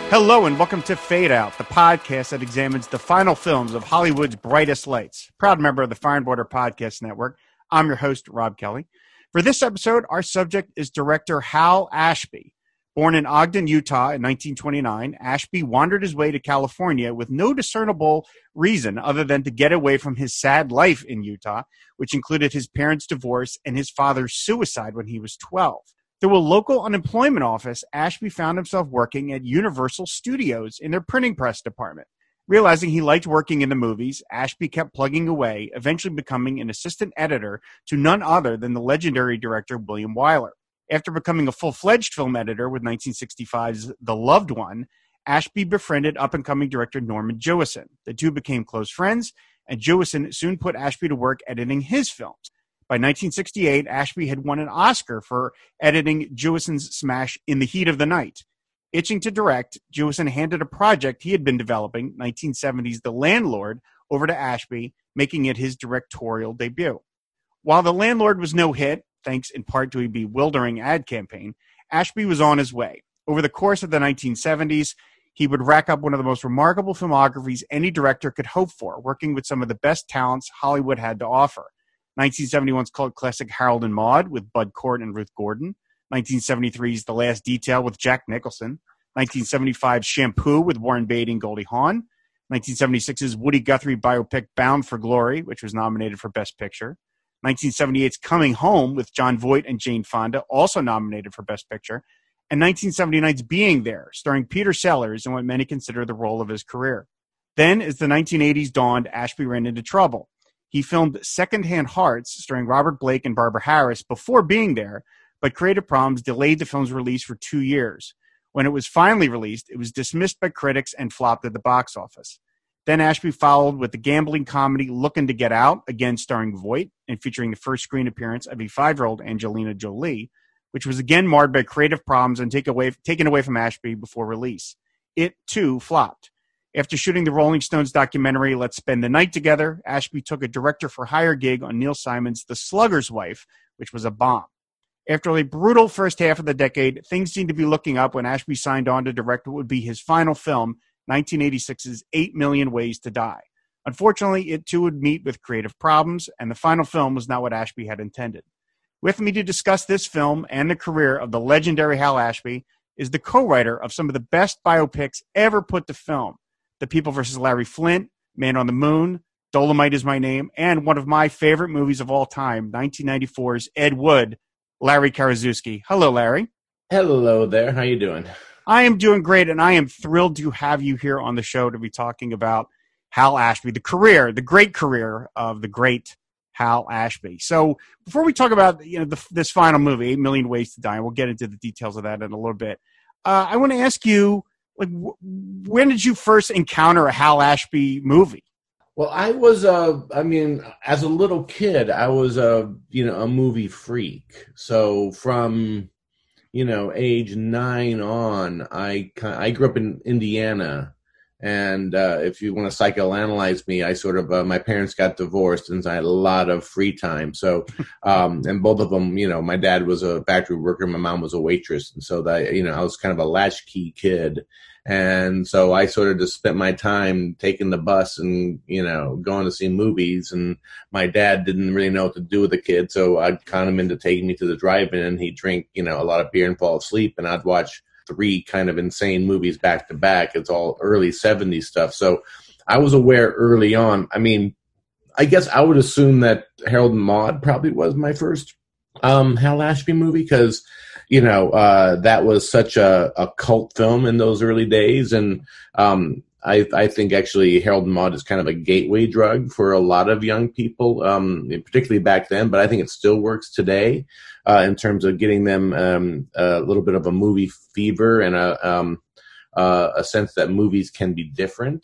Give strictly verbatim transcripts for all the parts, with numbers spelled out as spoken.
Hello and welcome to Fade Out, the podcast that examines the final films of Hollywood's brightest lights. Proud member of the Fire and Border Podcast Network. I'm your host, Rob Kelly. For this episode, our subject is director Hal Ashby. Born in Ogden, Utah in nineteen twenty-nine, Ashby wandered his way to California with no discernible reason other than to get away from his sad life in Utah, which included his parents' divorce and his father's suicide when he was twelve. Through a local unemployment office, Ashby found himself working at Universal Studios in their printing press department. Realizing he liked working in the movies, Ashby kept plugging away, eventually becoming an assistant editor to none other than the legendary director William Wyler. After becoming a full-fledged film editor with nineteen sixty-five's The Loved One, Ashby befriended up-and-coming director Norman Jewison. The two became close friends, and Jewison soon put Ashby to work editing his films. By nineteen sixty-eight, Ashby had won an Oscar for editing Jewison's smash In the Heat of the Night. Itching to direct, Jewison handed a project he had been developing, nineteen seventies The Landlord, over to Ashby, making it his directorial debut. While The Landlord was no hit, thanks in part to a bewildering ad campaign, Ashby was on his way. Over the course of the nineteen seventies, he would rack up one of the most remarkable filmographies any director could hope for, working with some of the best talents Hollywood had to offer. nineteen seventy-one's cult classic Harold and Maude with Bud Cort and Ruth Gordon. nineteen seventy-three's The Last Detail with Jack Nicholson. nineteen seventy-five's Shampoo with Warren Beatty and Goldie Hawn. nineteen seventy-six's Woody Guthrie biopic Bound for Glory, which was nominated for Best Picture. nineteen seventy-eight's Coming Home with Jon Voight and Jane Fonda, also nominated for Best Picture. And nineteen seventy-nine's Being There, starring Peter Sellers in what many consider the role of his career. Then, as the nineteen eighties dawned, Ashby ran into trouble. He filmed Secondhand Hearts, starring Robert Blake and Barbara Harris, before Being There, but creative problems delayed the film's release for two years. When it was finally released, it was dismissed by critics and flopped at the box office. Then Ashby followed with the gambling comedy Looking to Get Out, again starring Voight, and featuring the first screen appearance of a five-year-old Angelina Jolie, which was again marred by creative problems and take away, taken away from Ashby before release. It, too, flopped. After shooting the Rolling Stones documentary Let's Spend the Night Together, Ashby took a director-for-hire gig on Neil Simon's The Slugger's Wife, which was a bomb. After a brutal first half of the decade, things seemed to be looking up when Ashby signed on to direct what would be his final film, nineteen eighty-six's Eight Million Ways to Die. Unfortunately, it too would meet with creative problems, and the final film was not what Ashby had intended. With me to discuss this film and the career of the legendary Hal Ashby is the co-writer of some of the best biopics ever put to film. The People versus Larry Flynt, Man on the Moon, Dolomite Is My Name, and one of my favorite movies of all time, nineteen ninety-four's Ed Wood, Larry Karaszewski. Hello, Larry. Hello there. How you doing? I am doing great, and I am thrilled to have you here on the show to be talking about Hal Ashby, the career, the great career of the great Hal Ashby. So before we talk about you know the, this final movie, Eight Million Ways to Die, and we'll get into the details of that in a little bit, uh, I want to ask you, like, w- when did you first encounter a Hal Ashby movie? Well, I was, uh, I mean, as a little kid, I was a, you know, a movie freak. So from, you know, age nine on, I I grew up in Indiana, and uh, if you want to psychoanalyze me, I sort of, uh, my parents got divorced, and so I had a lot of free time. So, um, and both of them, you know, my dad was a factory worker, my mom was a waitress, and so that, you know, I was kind of a latchkey kid. And so I sort of just spent my time taking the bus and, you know, going to see movies. And my dad didn't really know what to do with the kid. So I'd con him into taking me to the drive-in, and he'd drink, you know, a lot of beer and fall asleep. And I'd watch three kind of insane movies back to back. It's all early seventies stuff. So I was aware early on. I mean, I guess I would assume that Harold and Maude probably was my first um, Hal Ashby movie, because you know, uh, that was such a, a cult film in those early days. And um, I, I think actually Harold and Maude is kind of a gateway drug for a lot of young people, um, particularly back then, but I think it still works today uh, in terms of getting them um, a little bit of a movie fever and a, um, uh, a sense that movies can be different.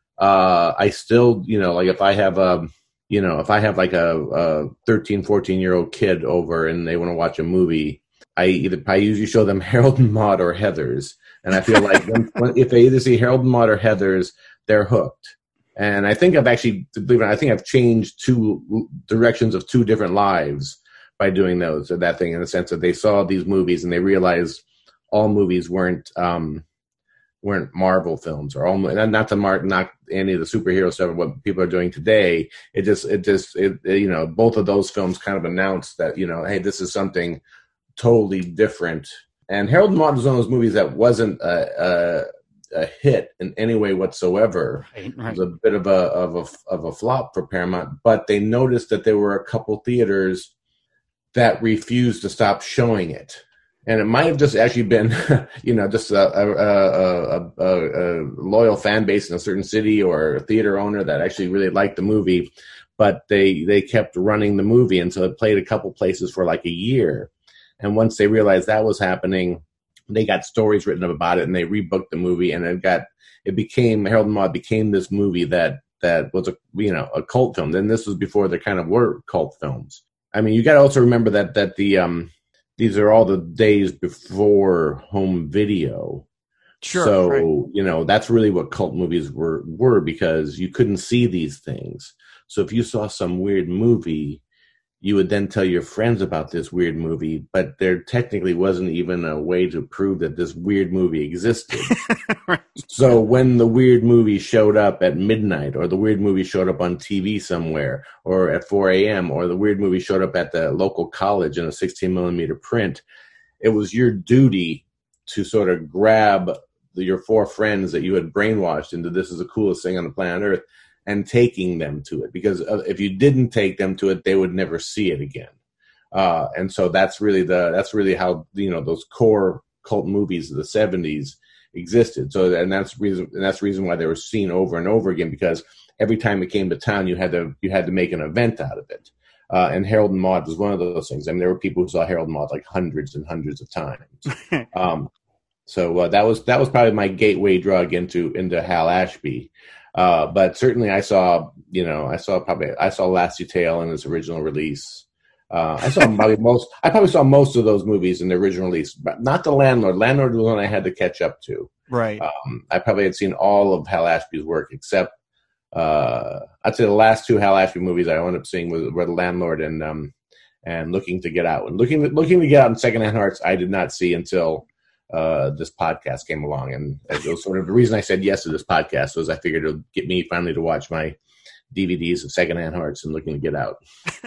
Uh, I still, you know, like if I have a, you know, if I have like a, a thirteen, fourteen year old kid over and they want to watch a movie, I either I usually show them Harold and Maude or Heathers, and I feel like when, when, if they either see Harold and Maude or Heathers, they're hooked. And I think I've actually, believe it or not, I think I've changed two directions of two different lives by doing those or that thing, in the sense that they saw these movies and they realized all movies weren't um, weren't Marvel films, or almost, and not to mark not any of the superhero stuff or what people are doing today. It just it just it, it, you know, both of those films kind of announced that, you know, hey, this is something totally different. And Harold and Maude was one of those movies that wasn't a, a, a hit in any way whatsoever. Right, right. It was a bit of a of a of a flop for Paramount, but they noticed that there were a couple theaters that refused to stop showing it. And it might have just actually been, you know, just a, a, a, a, a loyal fan base in a certain city or a theater owner that actually really liked the movie, but they they kept running the movie, and so it played a couple places for like a year. And once they realized that was happening, they got stories written about it, and they rebooked the movie, and it got it became Harold and Maude became this movie that that was a you know a cult film. Then this was before there kind of were cult films. I mean, you got to also remember that that the um. These are all the days before home video. Sure. So, right. you know, that's really what cult movies were, were because you couldn't see these things. So if you saw some weird movie, you would then tell your friends about this weird movie, but there technically wasn't even a way to prove that this weird movie existed. Right. So when the weird movie showed up at midnight, or the weird movie showed up on T V somewhere, or at four a.m., or the weird movie showed up at the local college in a sixteen millimeter print, it was your duty to sort of grab the, your four friends that you had brainwashed into this is the coolest thing on the planet Earth, and taking them to it, because if you didn't take them to it, they would never see it again. Uh, and so that's really the that's really how, you know, those core cult movies of the seventies existed. So and that's reason and that's the reason why they were seen over and over again, because every time it came to town, you had to you had to make an event out of it. Uh, and Harold and Maude was one of those things. I mean, there were people who saw Harold and Maude like hundreds and hundreds of times. um, so uh, that was that was probably my gateway drug into into Hal Ashby. Uh, but certainly I saw, you know, I saw probably, I saw Last Detail in its original release. Uh, I saw probably most, I probably saw most of those movies in the original release, but not The Landlord. Landlord was one I had to catch up to. Right. Um, I probably had seen all of Hal Ashby's work except, uh, I'd say the last two Hal Ashby movies I wound up seeing were, were The Landlord and, um, and Looking to Get Out. And Looking, Looking to Get Out and Secondhand Hearts, I did not see until Uh, this podcast came along, and it was sort of the reason I said yes to this podcast was I figured it would get me finally to watch my D V Ds of Secondhand Hearts and Looking to Get Out.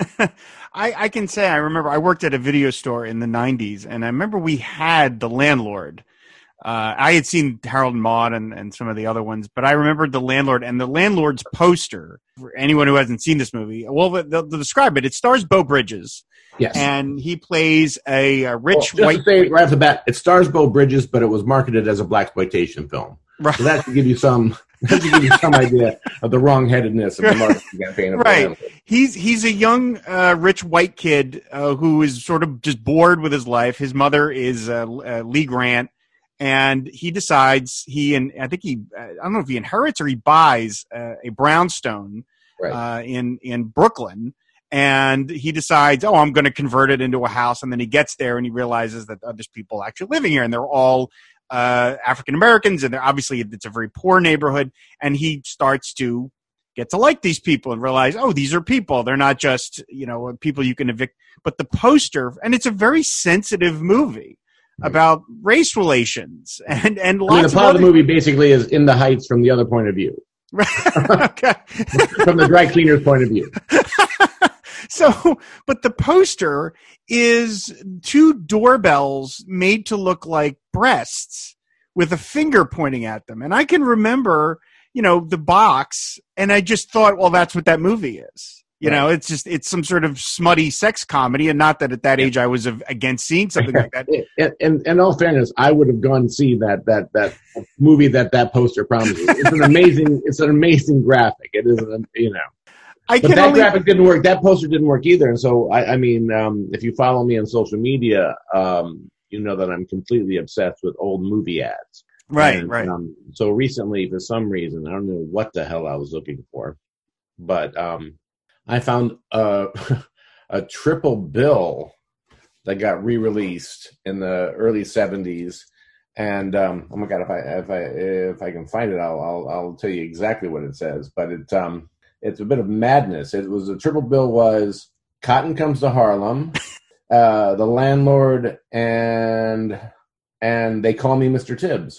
I, I can say I remember I worked at a video store in the nineties, and I remember we had The Landlord. Uh, I had seen Harold and Maude and, and some of the other ones, but I remembered The Landlord, and The Landlord's poster, for anyone who hasn't seen this movie, well, they'll, they'll describe it. It stars Beau Bridges. Yes. And he plays a, a rich well, white... To say right off the bat, it stars Beau Bridges, but it was marketed as a blaxploitation film. Right. So that should give you some... That should give you some idea of the wrongheadedness of the marketing campaign. Of right. He's he's a young, uh, rich white kid uh, who is sort of just bored with his life. His mother is uh, uh, Lee Grant, and he decides he and I think he I don't know if he inherits or he buys uh, a brownstone right. uh, in in Brooklyn, and he decides, oh, I'm going to convert it into a house. And then he gets there and he realizes that uh, there's people actually living here, and they're all uh, African Americans, and they're obviously it's a very poor neighborhood. And he starts to get to like these people and realize, oh, these are people. They're not just, you know, people you can evict. But the poster, and it's a very sensitive movie about race relations and and lots I mean, the plot of, of the movie basically is In the Heights from the other point of view. Okay. From the dry cleaner's point of view. So, but the poster is two doorbells made to look like breasts with a finger pointing at them. And I can remember, you know, the box, and I just thought, well, that's what that movie is. You right. know, it's just, it's some sort of smutty sex comedy, and not that at that age I was against seeing something like that. And, and in all fairness, I would have gone to see that, that, that movie that that poster promises. It's an amazing, it's an amazing graphic. It is, an, you know. I but can that only... graphic didn't work. That poster didn't work either. And so, I, I mean, um, if you follow me on social media, um, you know that I'm completely obsessed with old movie ads. Right, and, right. Um, so recently, for some reason, I don't know what the hell I was looking for, but um, I found a, a triple bill that got re-released in the early seventies. And um, oh my God, if I if I if I can find it, I'll I'll, I'll tell you exactly what it says. But it um. It's a bit of madness. It was a triple bill was Cotton Comes to Harlem, uh, The Landlord, and and They Call Me Mister Tibbs.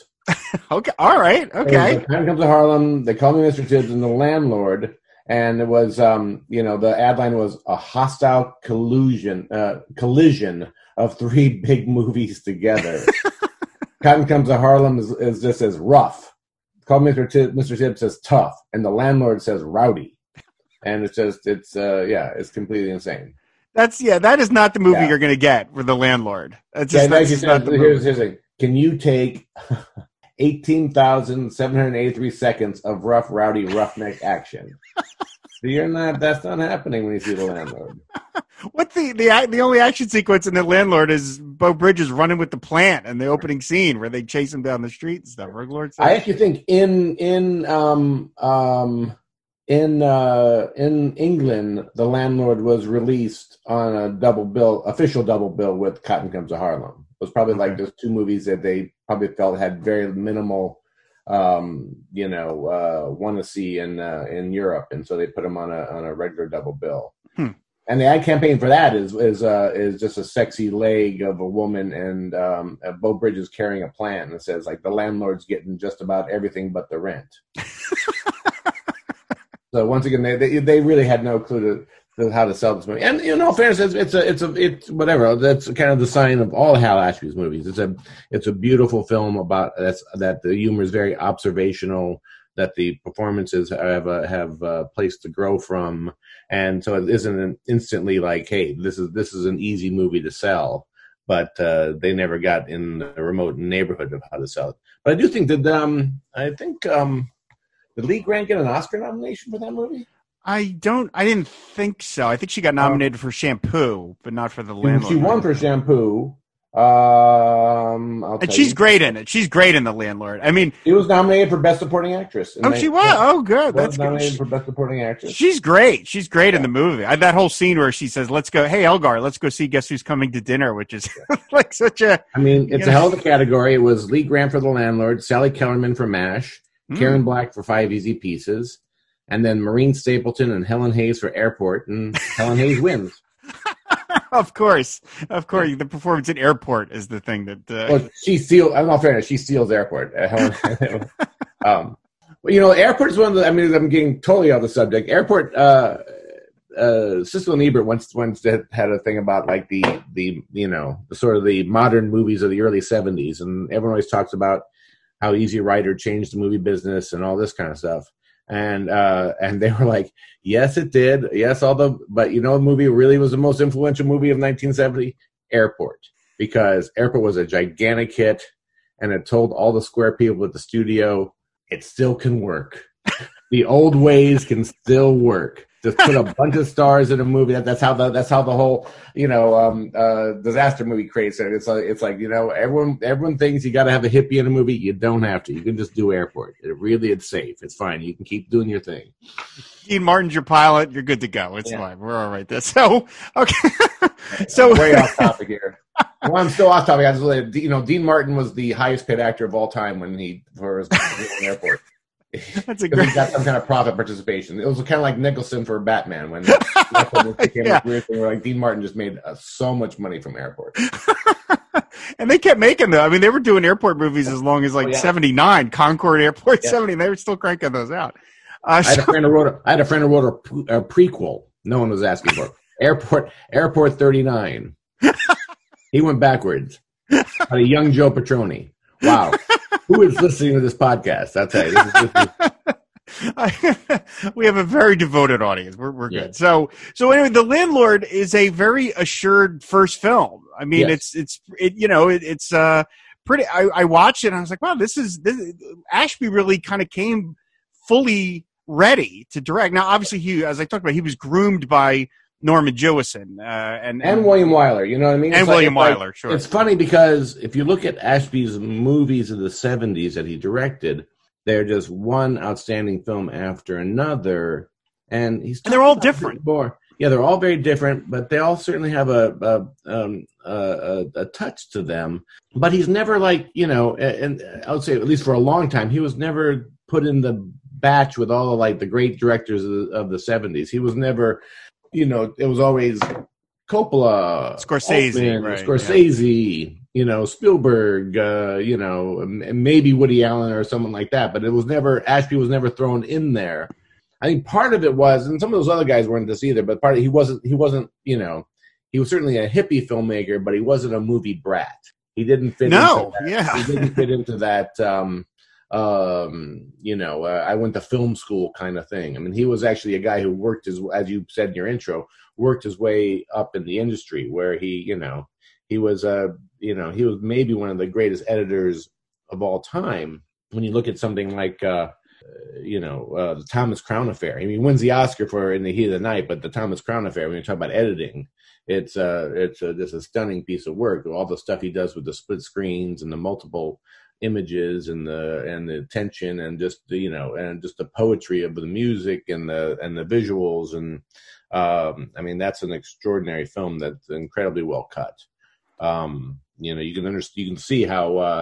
Okay. All right. Okay. Time Comes to Harlem. They call me Mister Tibbs and the landlord. And it was, um, you know, the ad line was a hostile collusion, uh, collision of three big movies together. Cotton Comes to Harlem is, is just as rough. Call me Mister Tibbs, Mister Tibbs says tough, and the landlord says rowdy. And it's just, it's, uh, yeah, it's completely insane. That's yeah. That is not the movie Yeah. you're going to get with the landlord. That's Yeah, just, that's just not says, the here's, movie. here's a, can you take eighteen thousand seven hundred eighty-three seconds of rough, rowdy, roughneck action? You're not. That's not happening when you see the landlord. What the the the only action sequence in the landlord is Beau Bridges running with the plant in the opening scene where they chase him down the street and stuff. Lord I actually think in in um um in uh in England the landlord was released on a double bill, official double bill with Cotton Comes to Harlem. It was probably like those two movies that they probably felt had very minimal, um, you know, uh, want to see in uh, in Europe, and so they put them on a on a regular double bill. Hmm. And the ad campaign for that is is uh, is just a sexy leg of a woman and um, uh, Beau Bridges carrying a plant, and it says like the landlord's getting just about everything but the rent. So once again, they, they they really had no clue to. How to sell this movie, and in all fairness, it's, it's a, it's a, it's whatever. That's kind of the sign of all Hal Ashby's movies. It's a, it's a beautiful film about that's that the humor is very observational, that the performances have a, have a place to grow from, and so it isn't an instantly like, hey, this is this is an easy movie to sell, but uh, they never got in the remote neighborhood of how to sell it. But I do think that um, I think um, did Lee Grant get an Oscar nomination for that movie? I don't. I didn't think so. I think she got nominated for Shampoo, but not for the landlord. She won for Shampoo. Um, I'll and tell she's you. great in it. She's great in the landlord. I mean, She was nominated for Best Supporting Actress. oh, she was. Oh, good. Was That's good. nominated She- for Best Supporting Actress. She's great. She's great Yeah. in the movie. I, that whole scene where she says, "Let's go, hey Elgar, let's go see Guess Who's Coming to Dinner," which is like such a. I mean, it's You a know. hell of a category. It was Lee Grant for The Landlord, Sally Kellerman for MASH, Mm. Karen Black for Five Easy Pieces, and then Maureen Stapleton and Helen Hayes for Airport, and Helen Hayes wins. Of course, of course, the performance in Airport is the thing that. Uh, Well, she steals. I'm not fairness. She steals Airport. Uh, Helen, um, well, you know, Airport is one of the. I mean, I'm getting totally off the subject. Airport. Uh, uh, Siskel and Ebert once once had a thing about like the the you know the sort of the modern movies of the early seventies, and everyone always talks about how Easy Rider changed the movie business and all this kind of stuff. And uh, and they were like, yes, it did. Yes, all the but you know, the movie really was the most influential movie of nineteen seventy, Airport, because Airport was a gigantic hit, and it told all the square people at the studio it still can work. The old ways can still work. Just put a bunch of stars in a movie. That, that's how the that's how the whole you know um, uh, disaster movie creates it. It's like it's like you know everyone everyone thinks you got to have a hippie in a movie. You don't have to. You can just do Airport. It really it's safe. It's fine. You can keep doing your thing. Dean Martin's your pilot. You're good to go. It's Yeah. fine. We're all right there. So okay. so Way off topic here. Well, I'm still off topic. I just like, you know Dean Martin was the highest paid actor of all time when he for his Airport. that's a Because great. he got some kind of profit participation. It was kind of like Nicholson for Batman when it became Yeah. a weird thing where like Dean Martin just made uh, so much money from Airport. And they kept making them. I mean, they were doing airport movies as long as like Oh, yeah. seventy-nine, Concord Airport Yeah. seventy. They were still cranking those out. Uh, I had so- a friend who wrote a, I had a friend who wrote a, p- a prequel. No one was asking for it. Airport Airport thirty-nine. He went backwards. About a young Joe Petroni. Wow. Who is listening to this podcast? I'll tell you. This is, this is, we have a very devoted audience. We're we're Yeah. good. So so anyway, The Landlord is a very assured first film. I mean, Yes. it's it's it, you know it, it's uh pretty. I, I watched it and I was like, wow, this is this. Ashby really kind of came fully ready to direct. Now, obviously, he as I talked about, he was groomed by Norman Jewison uh, and, and William Wyler. You know what I mean? and It's like- William it's like- Wyler. Sure, It's funny because if you look at Ashby's movies of the seventies that he directed, they're just one outstanding film after another, and he's And they're all talking about different. it More, yeah, they're all very different, but they all certainly have a a, um, a, a a touch to them. But he's never like you know, and I would say at least for a long time, he was never put in the batch with all of like the great directors of the, of the seventies. He was never, you know, it was always Coppola, Scorsese, Altman, right, Scorsese, you know, Spielberg, uh, you know, and maybe Woody Allen or someone like that. But it was never, Ashby was never thrown in there. I think part of it was, and some of those other guys weren't this either, but part of he wasn't, he wasn't, you know, he was certainly a hippie filmmaker, but he wasn't a movie brat. He didn't fit no, into that. Yeah. He didn't fit into that, um, um, you know, uh, I went to film school kind of thing. I mean, he was actually a guy who worked his, as you said in your intro, worked his way up in the industry where he, you know, he was, uh, you know, he was maybe one of the greatest editors of all time. When you look at something like, uh, you know, uh, the Thomas Crown Affair. I mean, he wins the Oscar for In the Heat of the Night, but the Thomas Crown Affair, when you talk about editing, it's uh, it's uh, just a stunning piece of work. All the stuff he does with the split screens and the multiple images and the and the tension and just the, you know, and just the poetry of the music and the and the visuals and um, I mean, that's an extraordinary film that's incredibly well cut. Um, you know, you can understand, you can see how uh,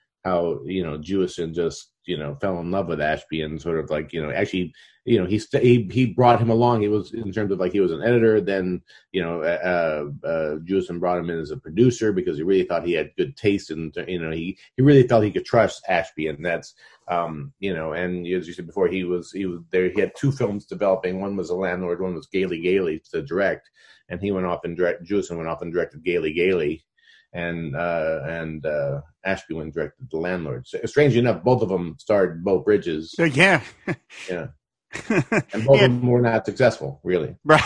how you know Jewison just you know fell in love with Ashby and sort of like you know actually you know he st- he he brought him along. He was in terms of like he was an editor. Then you know uh, uh, Jewison brought him in as a producer because he really thought he had good taste and you know he he really felt he could trust Ashby, and that's um, you know and as you said before, he was he was there. He had two films developing. One was The Landlord. One was Gaily Gaily to direct, and he went off and direct. Jewison went off and directed Gaily Gaily. And uh, and uh, Ashby went and directed The Landlord. So, strangely enough, both of them starred Beau Bridges. So, yeah, yeah, and both yeah. of them were not successful, really. Right.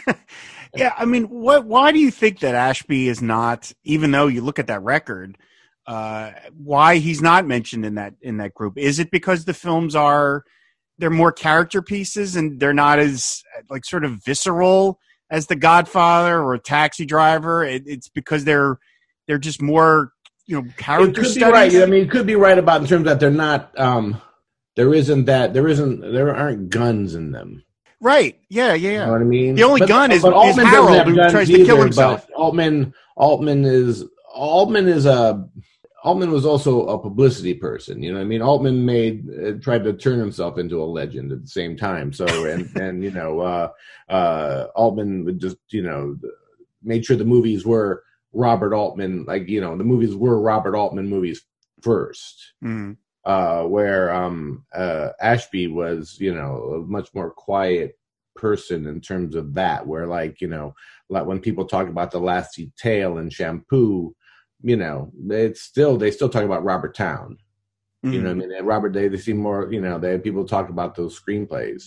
yeah, I mean, what? Why do you think that Ashby is not? Even though you look at that record, uh, why he's not mentioned in that in that group? Is it because the films are they're more character pieces and they're not as like sort of visceral as The Godfather or Taxi Driver? It, it's because they're They're just more, you know, character it could studies. Be right. I mean, it could be right about in terms that they're not. Um, there isn't that. There isn't. There aren't guns in them. Right. Yeah. Yeah. You know what I mean? The only but, gun is, but is Harold, who tries either, to kill himself. Altman. Altman is. Altman is a. Altman was also a publicity person. You know what I mean? Altman made uh, tried to turn himself into a legend at the same time. So and and you know, uh, uh, Altman would just you know made sure the movies were Robert Altman, like, you know, the movies were Robert Altman movies first, mm. uh, where um, uh, Ashby was, you know, a much more quiet person in terms of that, where like, you know, like when people talk about The Last Detail and Shampoo, you know, it's still, they still talk about Robert Towne. Mm. You know what I mean? And Robert, they, they seem more, you know, they people talk about those screenplays,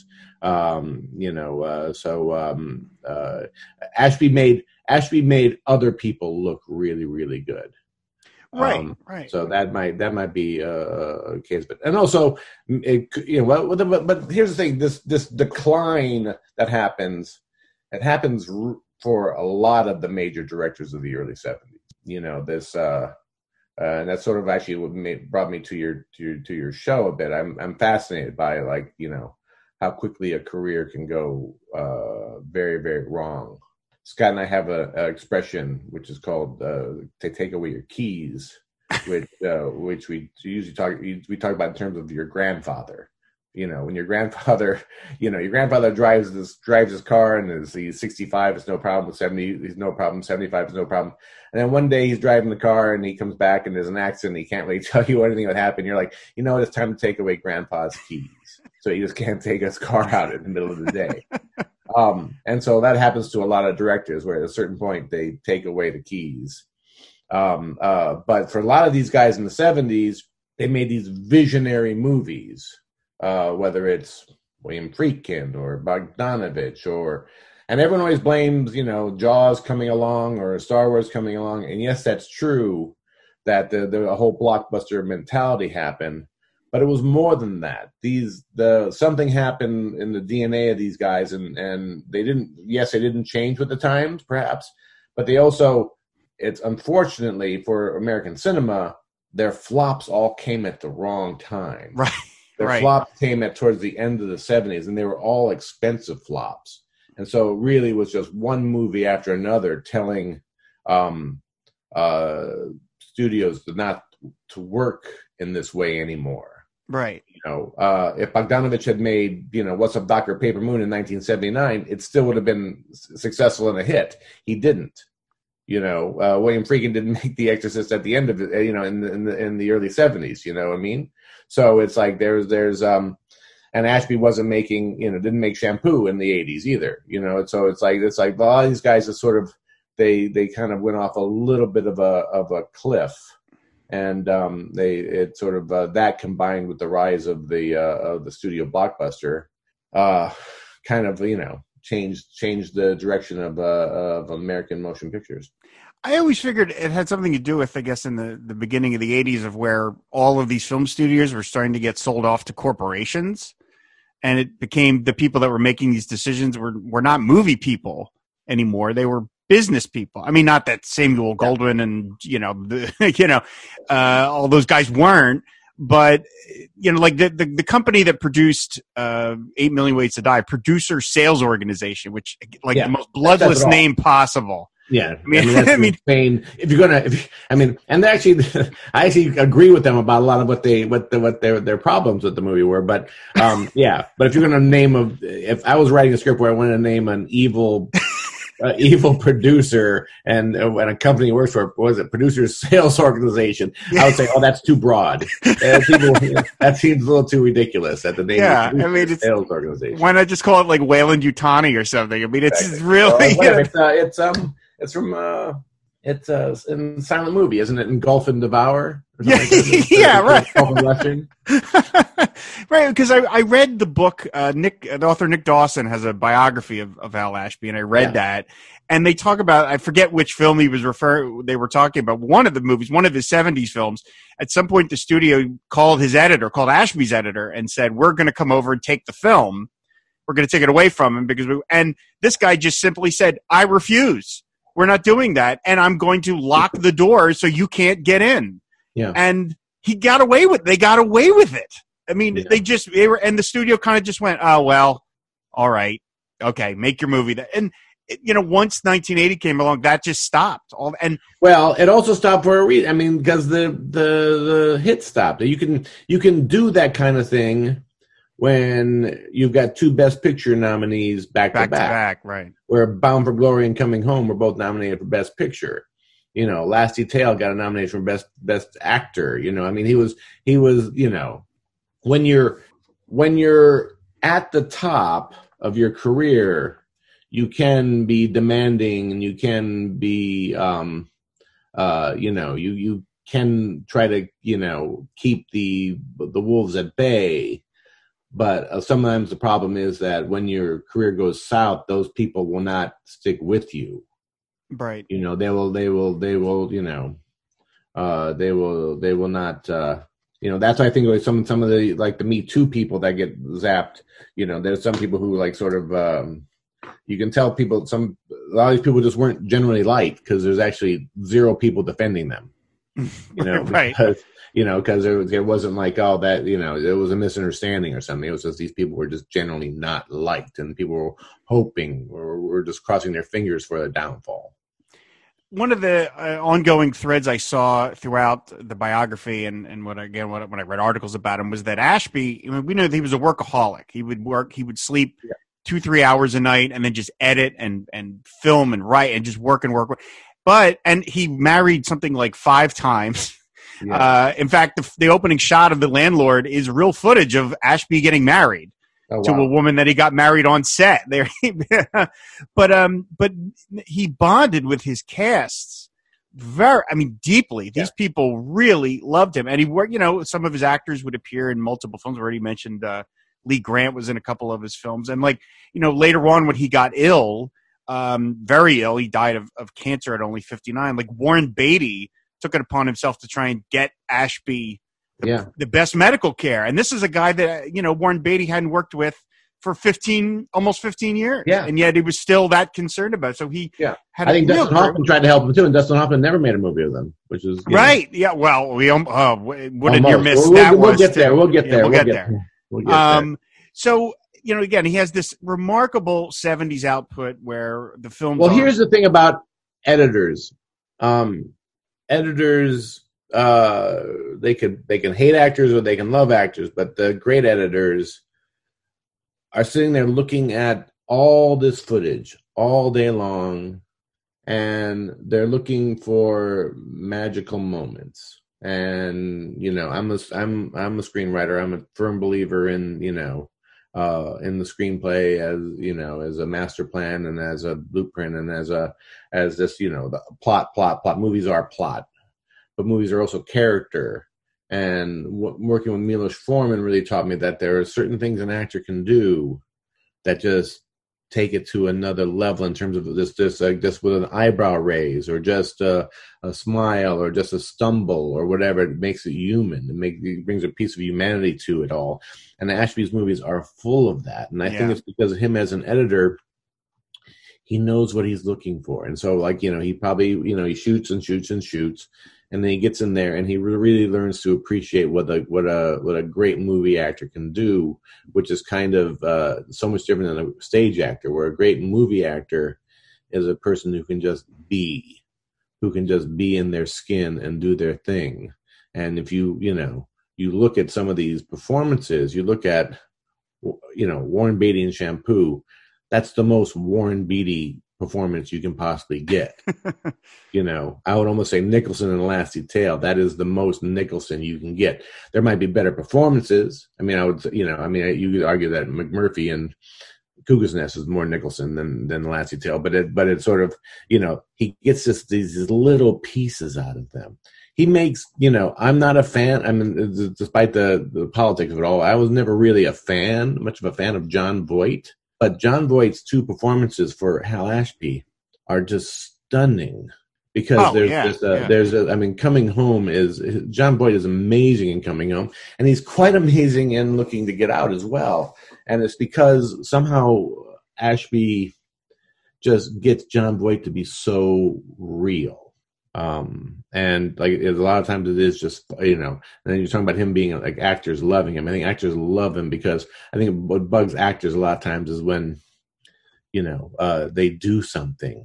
um, you know, uh, so um, uh, Ashby made, Ashby made other people look really, really good. Right, um, right. So that might that might be a case, but and also, it, you know, but, but here's the thing: this this decline that happens, it happens for a lot of the major directors of the early seventies. You know, this, uh, uh, and that's sort of actually what made, brought me to your to your to your show a bit. I'm I'm fascinated by like you know how quickly a career can go uh, very very wrong. Scott and I have a, a expression which is called uh, "to take away your keys," which uh, which we usually talk we talk about in terms of your grandfather. You know, when your grandfather, you know, your grandfather drives this drives his car and is he's sixty-five, it's no problem. With seventy, he's no problem. seventy-five is no problem. And then one day he's driving the car and he comes back and there's an accident. And he can't really tell you anything that happened. You're like, you know what? It's time to take away Grandpa's keys. So he just can't take his car out in the middle of the day. Um, and so that happens to a lot of directors where at a certain point they take away the keys. Um, uh, but for a lot of these guys in the seventies, they made these visionary movies, uh, whether it's William Friedkin or Bogdanovich or, and everyone always blames, you know, Jaws coming along or Star Wars coming along. And yes, that's true that the, the whole blockbuster mentality happened. But it was more than that. These the something happened in the D N A of these guys, and, and they didn't. Yes, they didn't change with the times, perhaps, but they also. It's unfortunately for American cinema, their flops all came at the wrong time. Right. Their right. flops came at towards the end of the seventies, and they were all expensive flops. And so it really was just one movie after another telling um, uh, studios not to work in this way anymore. Right. You know, uh, if Bogdanovich had made, you know, What's Up, Doctor Paper Moon in nineteen seventy-nine, it still would have been successful and a hit. He didn't. You know, uh, William Friedkin didn't make The Exorcist at the end of it, you know, in the, in the, in the early seventies, you know what I mean? So it's like there's, there's, um, and Ashby wasn't making, you know, didn't make Shampoo in the eighties either, you know, and so it's like, it's like, well, all these guys are sort of, they, they kind of went off a little bit of a, of a cliff. And um, they, it sort of, uh, that combined with the rise of the, uh, of the studio blockbuster, uh, kind of, you know, changed changed the direction of uh, of American motion pictures. I always figured it had something to do with, I guess, in the, the beginning of the eighties, of where all of these film studios were starting to get sold off to corporations, and it became the people that were making these decisions were were not movie people anymore; they were business people. I mean, not that Samuel Goldwyn and you know the, you know uh, all those guys weren't. But, you know, like the, the, the company that produced uh, eight million Ways to Die, Producer Sales Organization, which, like, yeah, the most bloodless name possible. Yeah. I mean, I mean, that's I mean insane. If you're going to, I mean, and they actually, I actually agree with them about a lot of what they, what the, what their, their problems with the movie were. But, um, yeah, but if you're going to name a, if I was writing a script where I wanted to name an evil, Uh, evil producer and uh, and a company he works for, what was it, Producers Sales Organization, I would say, oh, that's too broad. Uh, people, that seems a little too ridiculous at the name yeah, of the I mean, it's, Sales Organization. Why not just call it like Wayland Yutani or something? I mean, it's exactly. really Well, it's, uh, it's um it's from uh it's uh in Silent Movie, isn't it? Engulf and Devour. Yeah, like yeah, right. Right, because I, I read the book. Uh, Nick, the author Nick Dawson has a biography of, of Hal Ashby, and I read yeah. that. And they talk about, I forget which film he was referring. They were talking about one of the movies, one of his seventies films. At some point, the studio called his editor, called Ashby's editor, and said, "We're going to come over and take the film. We're going to take it away from him because we." And this guy just simply said, "I refuse. We're not doing that, and I'm going to lock the door so you can't get in." Yeah. And he got away with. They got away with it. I mean, yeah. they just they were, and the studio kind of just went, "Oh well, all right, okay, make your movie." That and you know, once nineteen eighty came along, that just stopped. All and well, it also stopped for a reason. I mean, because the the the hit stopped. You can you can do that kind of thing when you've got two Best Picture nominees back, back to back. to back, right? Where Bound for Glory and Coming Home were both nominated for Best Picture. You know, Last Detail got a nomination for Best Best Actor. You know, I mean, he was he was you know. When you're when you're at the top of your career, you can be demanding and you can be, um, uh, you know, you you can try to you know keep the the wolves at bay. But uh, sometimes the problem is that when your career goes south, those people will not stick with you. Right. You know, they will they will they will you know, uh, they will they will not. Uh, You know, that's why I think like some some of the like the Me Too people that get zapped. You know, there's some people who like sort of um, you can tell people some a lot of these people just weren't generally liked because there's actually zero people defending them. You know, right? Because, you know, because it, was, it wasn't like oh that you know it was a misunderstanding or something. It was just these people were just generally not liked, and people were hoping or were just crossing their fingers for the downfall. One of the uh, ongoing threads I saw throughout the biography and, and what again what, when I read articles about him was that Ashby, I mean, we know that he was a workaholic. He would work, he would sleep yeah. two, three hours a night and then just edit and, and film and write and just work and work. But, and he married something like five times. Yeah. Uh, in fact, the, the opening shot of The Landlord is real footage of Ashby getting married. Oh, wow. To a woman that he got married on set there. but um but he bonded with his casts very I mean deeply. These yeah. people really loved him. And he worked, you know, some of his actors would appear in multiple films. I already mentioned uh Lee Grant was in a couple of his films. And like, you know, later on when he got ill, um, very ill, he died of, of cancer at only fifty-nine. Like Warren Beatty took it upon himself to try and get Ashby The, yeah. the best medical care. And this is a guy that, you know, Warren Beatty hadn't worked with for fifteen, almost fifteen years. Yeah. And yet he was still that concerned about it. So he yeah. had I think Dustin Hoffman tried to help him too, and Dustin Hoffman never made a movie with him, which is right. Know. Yeah. Well, we, um, uh, what a near miss we'll, that we'll, was. We'll get there. We'll get there. Yeah, we'll, we'll get, get there. there. We'll get um, there. So, you know, again, he has this remarkable seventies output where the film. Well, here's the thing about editors. Um, editors, uh, they could they can hate actors or they can love actors, but the great editors are sitting there looking at all this footage all day long and they're looking for magical moments. And you know, I'm a I'm I'm a screenwriter. I'm a firm believer in you know, uh, in the screenplay as you know as a master plan and as a blueprint and as a as this you know the plot plot plot. Movies are plot, but movies are also character. And w- working with Milos Forman really taught me that there are certain things an actor can do that just take it to another level in terms of this, this like just with an eyebrow raise or just a, a smile or just a stumble or whatever. It makes it human. It, make, it brings a piece of humanity to it all. And Ashby's movies are full of that. And I yeah. think it's because of him as an editor. He knows what he's looking for. And so, like, you know, he probably, you know, he shoots and shoots and shoots. And then he gets in there and he really learns to appreciate what a what a what a great movie actor can do, which is kind of uh, so much different than a stage actor, where a great movie actor is a person who can just be, who can just be in their skin and do their thing. And if you, you know, you look at some of these performances, you look at, you know, Warren Beatty in Shampoo, that's the most Warren Beatty performance you can possibly get. You know, I would almost say Nicholson in The Last Detail. That is the most Nicholson you can get. There might be better performances. I mean, I would, you know, I mean, you could argue that McMurphy and Cuckoo's Nest is more Nicholson than than The Last Detail, but it, but it's sort of, you know, he gets this, these little pieces out of them. He makes, you know, I'm not a fan. I mean, despite the, the politics of it all, I was never really a fan, much of a fan of Jon Voight. But Jon Voight's two performances for Hal Ashby are just stunning because oh, there's yeah, this, uh, yeah. there's a, I mean, Coming Home is, Jon Voight is amazing in Coming Home, and he's quite amazing in Looking to Get Out as well. And it's because somehow Ashby just gets Jon Voight to be so real. Um, and like a lot of times it is just, you know, and then you're talking about him being like actors loving him. I think actors love him because I think what bugs actors a lot of times is when, you know, uh, they do something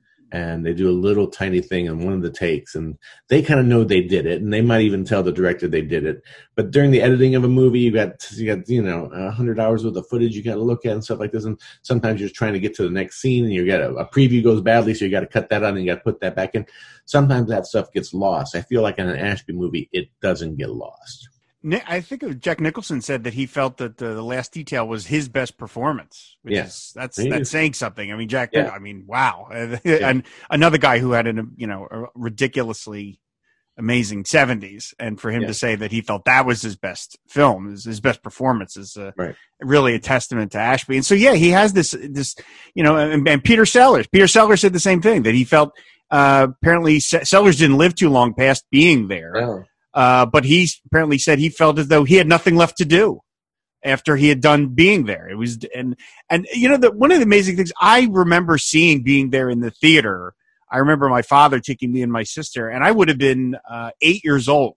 and they do a little tiny thing in one of the takes and they kind of know they did it and they might even tell the director they did it. But during the editing of a movie, you got, you got, you know, a hundred hours worth of footage you got to look at and stuff like this. And sometimes you're just trying to get to the next scene and you got a, a preview goes badly. So you got to cut that out and you got to put that back in. Sometimes that stuff gets lost. I feel like in an Ashby movie, it doesn't get lost. I think Jack Nicholson said that he felt that the, the Last Detail was his best performance. Which yeah. is, that's that's saying something. I mean, Jack. Yeah. I mean, wow. Yeah. And another guy who had an you know a ridiculously amazing seventies, and for him yeah. to say that he felt that was his best film, his, his best performance, is uh, right. really a testament to Ashby. And so, yeah, he has this this you know, and, and Peter Sellers. Peter Sellers said the same thing, that he felt uh, apparently Sellers didn't live too long past being there. No. Uh, but he apparently said he felt as though he had nothing left to do after he had done being there. It was, and, and, you know, the, one of the amazing things I remember seeing being there in the theater, I remember my father taking me and my sister, and I would have been, uh, eight years old.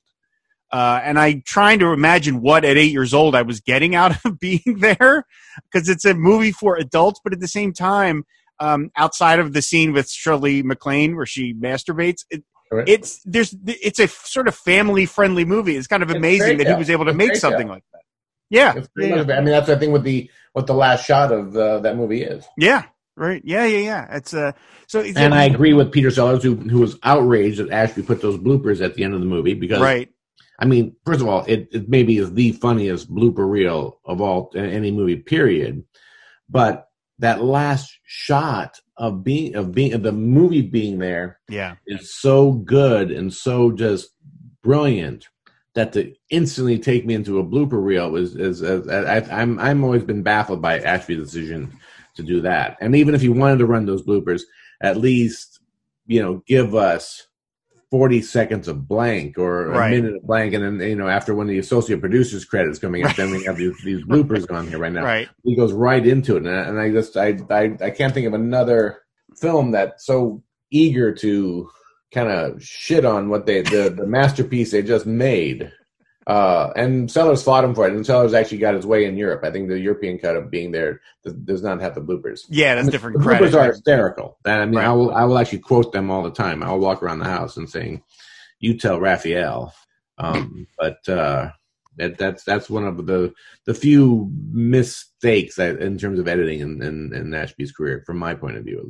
Uh, and I trying to imagine what at eight years old I was getting out of being there, because it's a movie for adults, but at the same time, um, outside of the scene with Shirley MacLaine where she masturbates, it, Right. It's there's it's a sort of family friendly movie. It's kind of amazing that he was able to it's make something tale. like that. Yeah, yeah. yeah. I mean, that's I think what the what the last shot of uh, that movie is. Yeah, right. Yeah, yeah, yeah. It's uh so. It's, and I agree with Peter Sellers, who who was outraged that Ashby put those bloopers at the end of the movie because, right. I mean, first of all, it, it maybe is the funniest blooper reel of all any movie, period. But that last shot of being of being of the movie being there, yeah, is so good and so just brilliant that to instantly take me into a blooper reel is is, is, is I, I'm I'm always been baffled by Ashby's decision to do that. And even if he wanted to run those bloopers, at least you know give us forty seconds of blank or a right. minute of blank, and then you know after one of the associate producers credits coming up, right. then we have these, these bloopers on here right now. Right. He goes right into it, and I, and I just I, I I can't think of another film that's so eager to kind of shit on what they the, the masterpiece they just made. Uh, and Sellers fought him for it, and Sellers actually got his way in Europe. I think the European cut of being there does not have the bloopers. Yeah, that's I mean, different. The credit. bloopers are hysterical. I mean, right. I will I will actually quote them all the time. I'll walk around the house and saying, "You tell Raphael." Um, but uh, that that's that's one of the the few mistakes that, in terms of editing in, in, in Ashby's career, from my point of view, at least.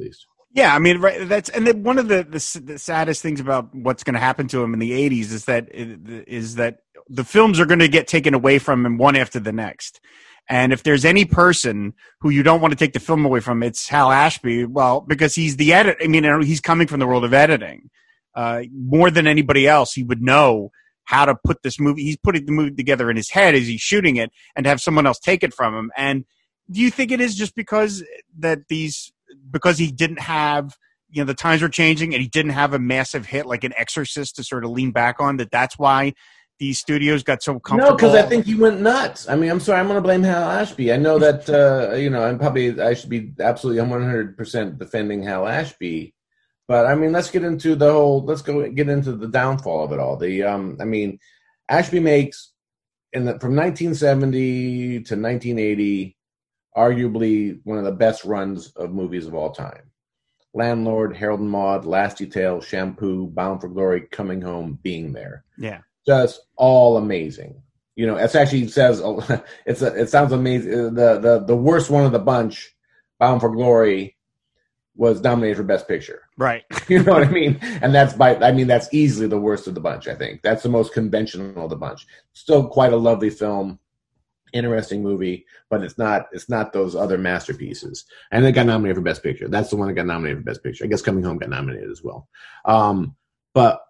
Yeah, I mean, right, that's and then one of the, the the saddest things about what's going to happen to him in the eighties is that is that the films are going to get taken away from him one after the next. And if there's any person who you don't want to take the film away from, it's Hal Ashby. Well, because he's the edit. I mean, he's coming from the world of editing. Uh, more than anybody else, he would know how to put this movie. He's putting the movie together in his head as he's shooting it, and to have someone else take it from him. And do you think it is just because that these, because he didn't have, you know, the times were changing and he didn't have a massive hit like an Exorcist to sort of lean back on, that that's why these studios got so comfortable? No, because I think he went nuts. I mean, I'm sorry, I'm going to blame Hal Ashby. I know that, uh, you know, I'm probably, I should be absolutely one hundred percent defending Hal Ashby. But, I mean, let's get into the whole, let's go get into the downfall of it all. The, um, I mean, Ashby makes, in the, from nineteen seventy to nineteen eighty, arguably one of the best runs of movies of all time. Landlord, Harold and Maude, Last Detail, Shampoo, Bound for Glory, Coming Home, Being There. Yeah. Just all amazing. You know, it actually says, it's a, it sounds amazing. The, the, the worst one of the bunch, Bound for Glory, was nominated for Best Picture. Right. You know what I mean? And that's by, I mean, that's easily the worst of the bunch, I think. That's the most conventional of the bunch. Still quite a lovely film, interesting movie, but it's not, it's not those other masterpieces. And it got nominated for Best Picture. That's the one that got nominated for Best Picture. I guess Coming Home got nominated as well. Um, but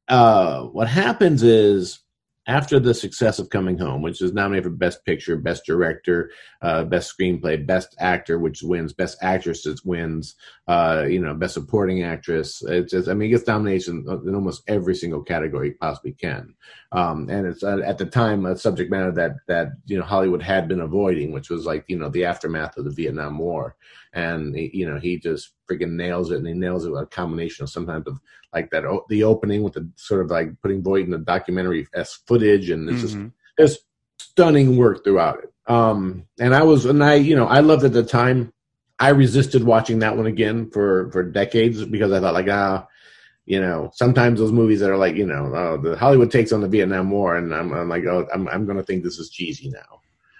uh, what happens is, after the success of Coming Home, which is nominated for Best Picture, Best Director, uh, Best Screenplay, Best Actor, which wins, Best Actress, it wins, uh, you know, Best Supporting Actress. It's just, I mean, it gets nominations in almost every single category it possibly can. Um, and it's uh, at the time a subject matter that that you know Hollywood had been avoiding, which was like you know the aftermath of the Vietnam War. And he, you know he just freaking nails it, and he nails it with a combination of sometimes of like that the opening with the sort of like putting Voight in the documentary s footage, and it's mm-hmm. just just stunning work throughout it. Um, and I was and I you know I loved it at the time. I resisted watching that one again for for decades because I thought like ah. You know, sometimes those movies that are like, you know, uh, the Hollywood takes on the Vietnam War, and I'm, I'm like, oh, I'm, I'm going to think this is cheesy now.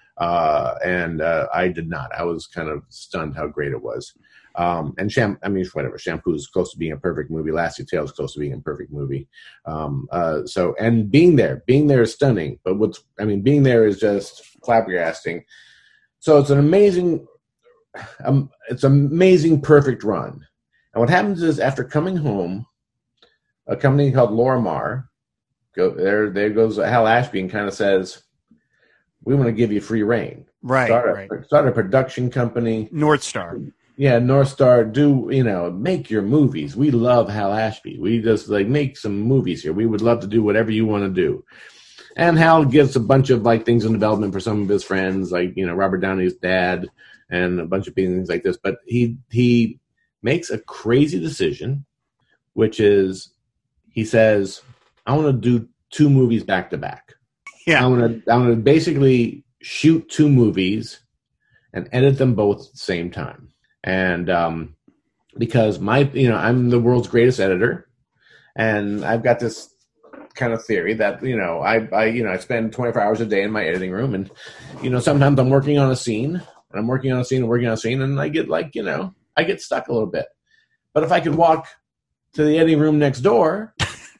Uh, and uh, I did not. I was kind of stunned how great it was. Um, and Sham, I mean, whatever. Shampoo is close to being a perfect movie. Last Detail is close to being a perfect movie. Um, uh, so, and being there, being there is stunning. But what's, I mean, being there is just flabbergasting. So it's an amazing, um, it's amazing, perfect run. And what happens is after Coming Home, a company called Lorimar, go there. There goes Hal Ashby and kind of says, "We want to give you free reign. Right, start a, right. Start a production company, North Star. Yeah, North Star. Do you know? Make your movies. We love Hal Ashby. We just like make some movies here. We would love to do whatever you want to do." And Hal gives a bunch of like things in development for some of his friends, like you know Robert Downey's dad, and a bunch of things like this. But he he makes a crazy decision, which is. He says, I want to do two movies back to back. Yeah. I want to I want to basically shoot two movies and edit them both at the same time. And um, because my, you know, I'm the world's greatest editor, and I've got this kind of theory that, you know, I, I, you know, I spend twenty-four hours a day in my editing room, and, you know, sometimes I'm working on a scene, and I'm working on a scene and working on a scene, and I get like, you know, I get stuck a little bit. But if I could walk to the editing room next door,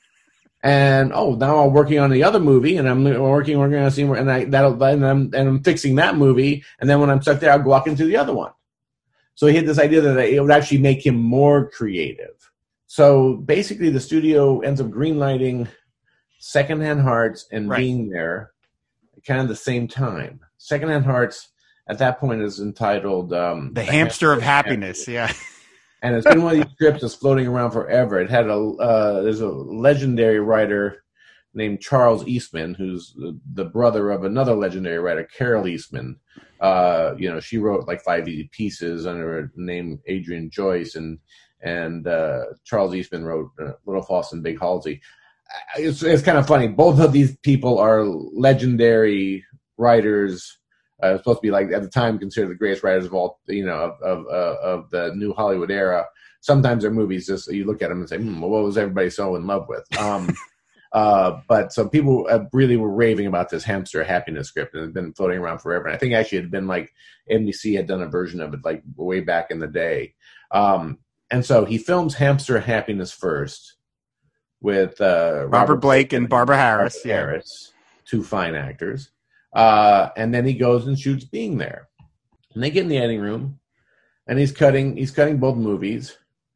and oh, now I'm working on the other movie, and I'm working, working on a scene, where, and I that'll, and I'm and I'm fixing that movie, and then when I'm stuck there, I'll walk into the other one. So he had this idea that it would actually make him more creative. So basically, the studio ends up greenlighting Secondhand Hearts and right. Being There, kind of the same time. Secondhand Hearts at that point is entitled um, "The, the Hamster, Hamster of Happiness." Happiness. Yeah. And it's been one of these scripts that's floating around forever. It had a uh, there's a legendary writer named Charles Eastman, who's the, the brother of another legendary writer, Carol Eastman. Uh, you know, she wrote like five pieces under the name Adrian Joyce, and and uh, Charles Eastman wrote uh, Little Falls and Big Halsey. It's it's kind of funny. Both of these people are legendary writers. Uh, supposed to be like at the time considered the greatest writers of all, you know, of of, uh, of the new Hollywood era. Sometimes their movies just you look at them and say, hmm, well, what was everybody so in love with? Um, uh, but so people uh, really were raving about this Hamster Happiness script, and it had been floating around forever. And I think actually it had been like N B C had done a version of it like way back in the day. Um, and so he films Hamster Happiness first with uh, Robert, Robert Blake, Blake and Barbara Harris. Barbara yeah. Harris, two fine actors. Uh, and then he goes and shoots Being There. And they get in the editing room, and he's cutting he's cutting both movies.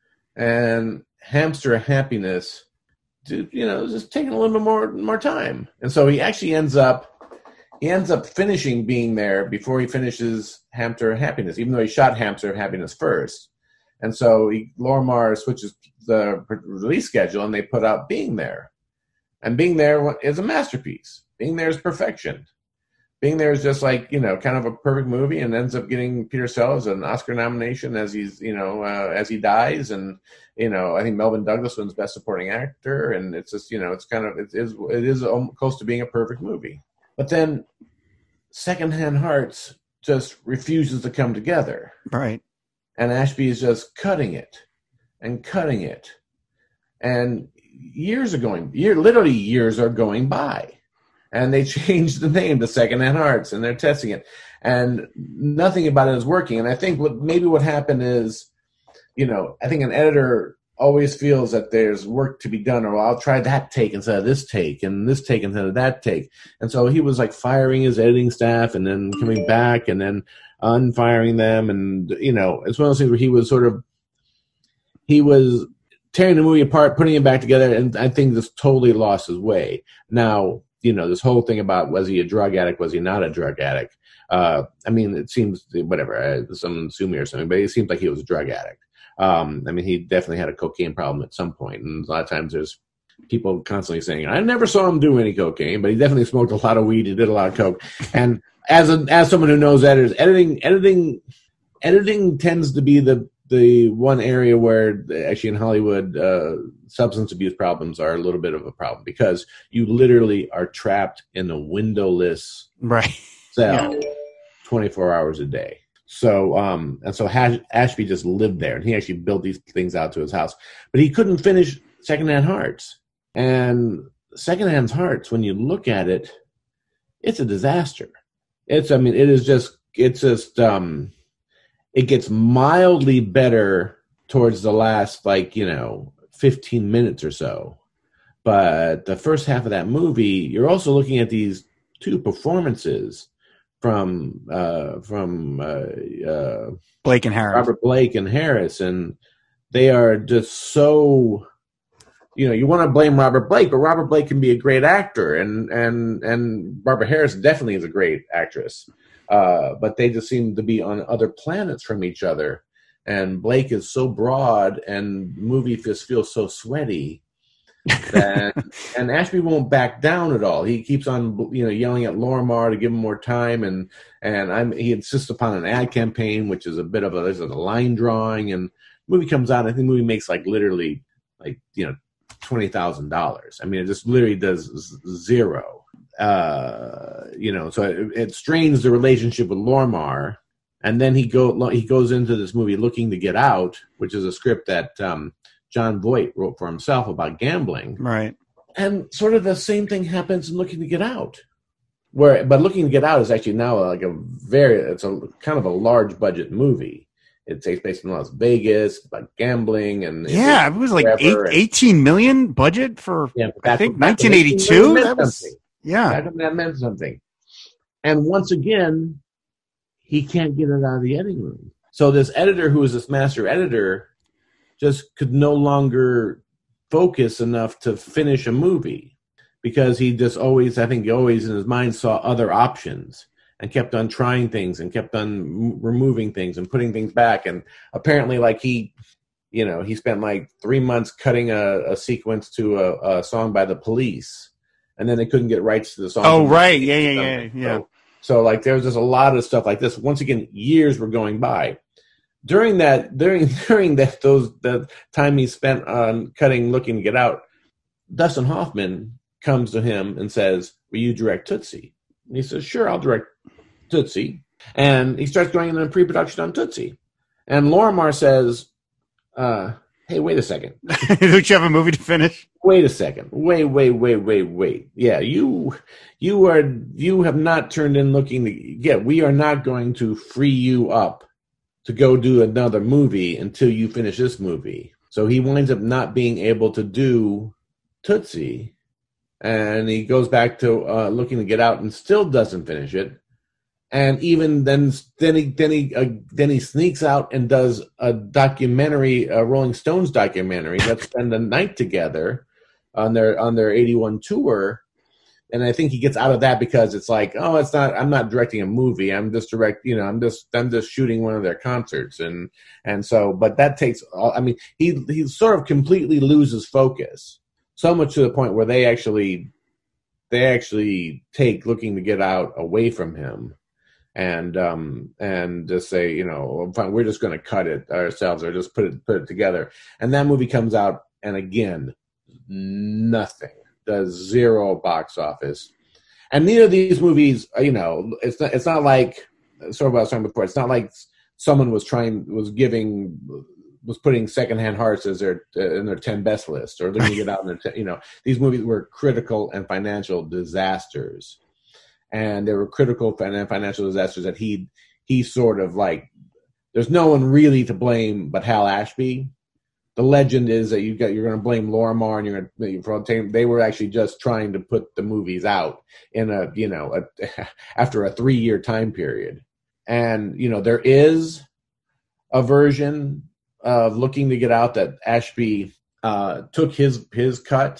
And Hamster Happiness, you know, just taking a little bit more more time. And so he actually ends up he ends up finishing Being There before he finishes Hamster Happiness, even though he shot Hamster Happiness first. And so he, Lorimar switches the release schedule, and they put out Being There. And Being There is a masterpiece. Being There is perfection. Being There is just like, you know, kind of a perfect movie, and ends up getting Peter Sellers an Oscar nomination as he's, you know, uh, as he dies. And, you know, I think Melvin Douglas wins Best Supporting Actor. And it's just, you know, it's kind of, it is, it is close to being a perfect movie. But then Secondhand Hearts just refuses to come together. Right. And Ashby is just cutting it and cutting it. And years are going, year, literally years are going by. And they changed the name to Secondhand Hearts, and they're testing it. And nothing about it is working. And I think what maybe what happened is, you know, I think an editor always feels that there's work to be done, or well, I'll try that take instead of this take, and this take instead of that take. And so he was like firing his editing staff and then coming back and then unfiring them. And, you know, it's one of those things where he was sort of, he was tearing the movie apart, putting it back together, and I think this totally lost his way. Now, you know, this whole thing about was he a drug addict, was he not a drug addict? Uh, I mean, it seems, whatever, uh, someone sue me or something, but it seems like he was a drug addict. Um, I mean, he definitely had a cocaine problem at some point, and a lot of times there's people constantly saying, I never saw him do any cocaine, but he definitely smoked a lot of weed, he did a lot of coke. And as a, as someone who knows editors, editing, editing, editing tends to be the the one area where actually in Hollywood, uh, substance abuse problems are a little bit of a problem, because you literally are trapped in a windowless right. cell yeah. twenty-four hours a day. So, um, and so Hash- Ashby just lived there, and he actually built these things out to his house, but he couldn't finish Secondhand Hearts. And Secondhand Hearts, when you look at it, it's a disaster. It's, I mean, it is just, it's just, um, it gets mildly better towards the last, like, you know, fifteen minutes or so. But the first half of that movie, you're also looking at these two performances from uh, from uh, uh, Blake and Harris, Robert Blake and Harris, and they are just so, you know, you want to blame Robert Blake, but Robert Blake can be a great actor, and and and Barbara Harris definitely is a great actress. Uh, but they just seem to be on other planets from each other. And Blake is so broad, and the movie just feels so sweaty. That, and Ashby won't back down at all. He keeps on, you know, yelling at Lorimar to give him more time, and and I'm, he insists upon an ad campaign, which is a bit of a there's a line drawing. And the movie comes out, I think the movie makes like literally like you know twenty thousand dollars. I mean, it just literally does zero. Uh, you know, so it, it strains the relationship with Lorimar, and then he go he goes into this movie Looking to Get Out, which is a script that um, John Voight wrote for himself about gambling, right? And sort of the same thing happens in Looking to Get Out, where but Looking to Get Out is actually now like a very it's a kind of a large budget movie. It takes place in Las Vegas, about gambling, and yeah, it was like eight, and, eighteen million budget for yeah, I think nineteen eighty-two. That was. Something. Yeah. That meant something. And once again, he can't get it out of the editing room. So this editor, who is this master editor, just could no longer focus enough to finish a movie, because he just always, I think he always in his mind saw other options and kept on trying things and kept on m- removing things and putting things back. And apparently, like he, you know, he spent like three months cutting a, a sequence to a, a song by The Police. And then they couldn't get rights to the song. Oh, right. Yeah, yeah, yeah, yeah. So, so, like, there was just a lot of stuff like this. Once again, years were going by. During that, during during that, those the time he spent on cutting, Looking to Get Out, Dustin Hoffman comes to him and says, "Will you direct Tootsie?" And he says, "Sure, I'll direct Tootsie." And he starts going into pre-production on Tootsie. And Lorimar says, uh, "Hey, wait a second. Don't you have a movie to finish?" Wait a second. Wait, wait, wait, wait, wait. Yeah, you you are you have not turned in Looking to yeah, we are not going to free you up to go do another movie until you finish this movie. So he winds up not being able to do Tootsie, and he goes back to uh, Looking to Get Out and still doesn't finish it. And even then, then he then he uh, then he sneaks out and does a documentary, a Rolling Stones documentary. Let's spend the night together on their on their eighty-one tour. And I think he gets out of that because it's like, oh, it's not. I'm not directing a movie. I'm just direct. You know, I'm just I'm just shooting one of their concerts. And and so, but that takes. I mean, he he sort of completely loses focus, so much to the point where they actually they actually take Looking to Get Out away from him. And um and just say, you know, fine, we're just going to cut it ourselves or just put it put it together. And that movie comes out, and again, nothing, does zero box office. And neither of these movies, you know, it's not it's not like sort of what I was talking before. It's not like someone was trying was giving was putting Secondhand Hearts as their uh, in their ten best list or Looking to Get Out in their ten, you know, these movies were critical and financial disasters. And there were critical financial disasters that he he sort of like. There's no one really to blame but Hal Ashby. The legend is that you got you're going to blame Lorimar, and you're going to. They were actually just trying to put the movies out in a you know a, after a three year time period, and you know there is a version of Looking to Get Out that Ashby uh, took his his cut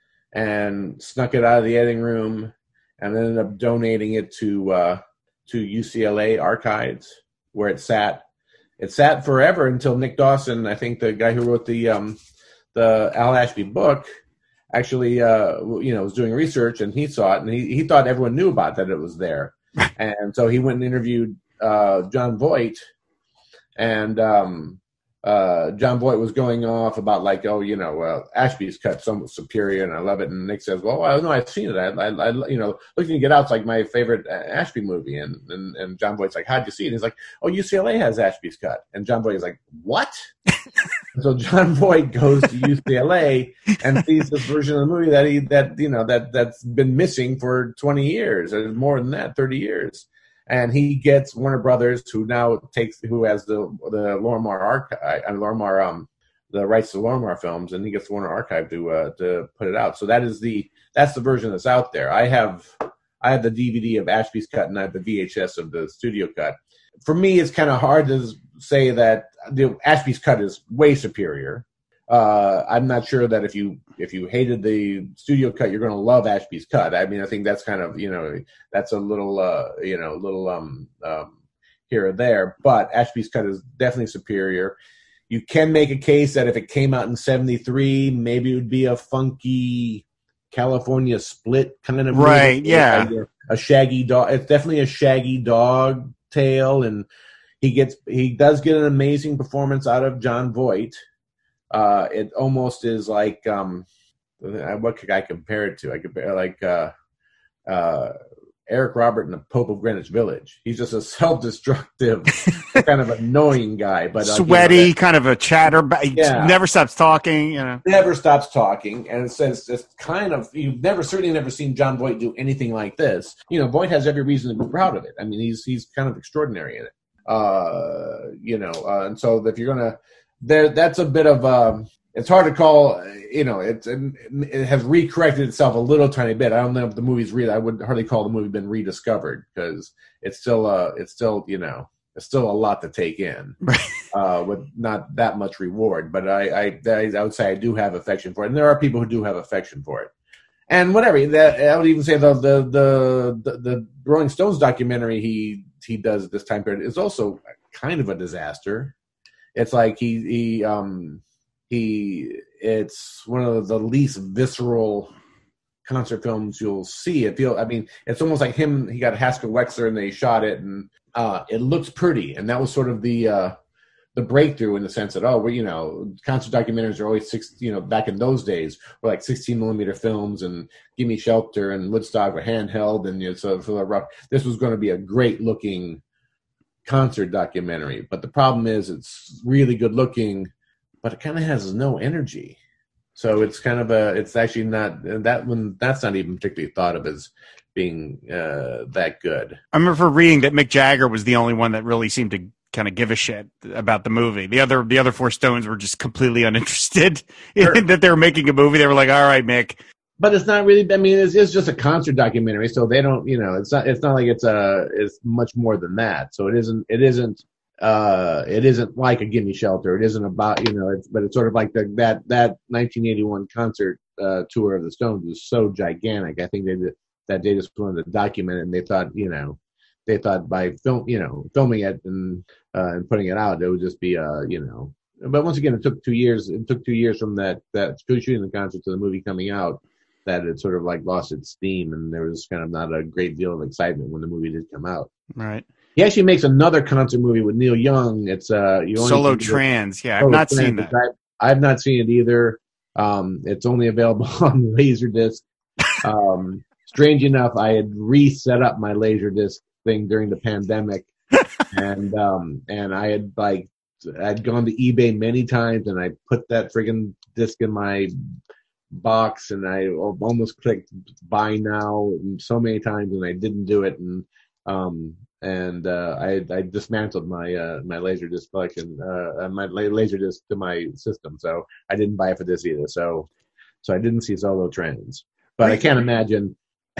and snuck it out of the editing room. And ended up donating it to uh, to U C L A Archives, where it sat. It sat forever until Nick Dawson, I think the guy who wrote the um, the Al Ashby book, actually uh, you know was doing research, and he saw it, and he, he thought everyone knew about that it was there, and so he went and interviewed uh, John Voight, and um, uh, John Voight was going off about like, oh, you know, uh, Ashby's cut somewhat superior, and I love it. And Nick says, well, I know I've seen it. I, I, I, you know, Looking to Get Out's like my favorite Ashby movie. And, and and John Voight's like, how'd you see it? And he's like, oh, U C L A has Ashby's cut. And John Voight is like, what? So John Voight goes to U C L A and sees this version of the movie that he that you know that that's been missing for twenty years, or more than that, thirty years. And he gets Warner Brothers, who now takes, who has the the Lorimar archive, and Lorimar um the rights to Lorimar films, and he gets Warner Archive to uh, to put it out. So that is the that's the version that's out there. I have I have the D V D of Ashby's cut, and I have the V H S of the studio cut. For me, it's kind of hard to say that the Ashby's cut is way superior. Uh, I'm not sure that if you if you hated the studio cut, you're going to love Ashby's cut. I mean, I think that's kind of, you know, that's a little, uh, you know, little um, um, here or there. But Ashby's cut is definitely superior. You can make a case that if it came out in seventy-three, maybe it would be a funky California Split kind of movie. Right, yeah. Like a, a shaggy dog. It's definitely a shaggy dog tale. And he gets he does get an amazing performance out of John Voight. Uh, it almost is like um, what could I compare it to? I compare like uh, uh, Eric Robert in the Pope of Greenwich Village. He's just a self-destructive, kind of annoying guy, but uh, sweaty, you know, that, kind of a chatter. He yeah. never stops talking. You know, never stops talking, and it says it's kind of you've never certainly never seen John Voight do anything like this. You know, Voight has every reason to be proud of it. I mean, he's he's kind of extraordinary in it. Uh, you know, uh, and so if you're gonna There, that's a bit of um, it's hard to call. You know, it's it has re-corrected itself a little tiny bit. I don't know if the movie's re. I would hardly call the movie been rediscovered because it's still uh, it's still you know, it's still a lot to take in, uh, with not that much reward. But I, I I would say I do have affection for it, and there are people who do have affection for it. And whatever that, I would even say the the the the, the Rolling Stones documentary he he does at this time period is also kind of a disaster. It's like he he um he it's one of the least visceral concert films you'll see. It feel I mean it's almost like him. He got Haskell Wexler and they shot it, and uh, it looks pretty. And that was sort of the uh, the breakthrough in the sense that oh, well, you know, concert documentaries are always six. You know, back in those days were like sixteen millimeter films, and Gimme Shelter and Woodstock were handheld, and you know, so for the rough. This was going to be a great looking concert documentary, but the problem is it's really good looking, but it kind of has no energy. So it's kind of a it's actually not that one that's not even particularly thought of as being uh that good. I remember reading that Mick Jagger was the only one that really seemed to kind of give a shit about the movie. The other the other four Stones were just completely uninterested sure. in that they were making a movie. They were like, all right, Mick. But it's not really. I mean, it's, it's just a concert documentary, so they don't. You know, it's not. It's not like it's a. It's much more than that. So it isn't. It isn't. Uh, it isn't like a Gimme Shelter. It isn't about. You know. It's but it's sort of like the, that that nineteen eighty-one concert uh, tour of the Stones was so gigantic. I think they did, that they just wanted to document it, and they thought, you know, they thought by film, you know, filming it and uh, and putting it out, it would just be, uh, you know. But once again, it took two years. It took two years from that that shooting the concert to the movie coming out, that it sort of like lost its steam, and there was kind of not a great deal of excitement when the movie did come out. Right. He actually makes another concert movie with Neil Young. It's uh, you only Solo Trans. Yeah, I've not Trans, seen that. I, I've not seen it either. Um, it's only available on Laserdisc. Um, strange enough, I had reset up my Laserdisc thing during the pandemic, and um, and I had like I'd gone to eBay many times, and I put that friggin' disc in my box, and I almost clicked buy now so many times, and I didn't do it, and um and uh I I dismantled my uh my Laserdisc collection, uh my Laserdisc to my system, so I didn't buy it for this either. So so I didn't see Solo Trans, but right. I can't imagine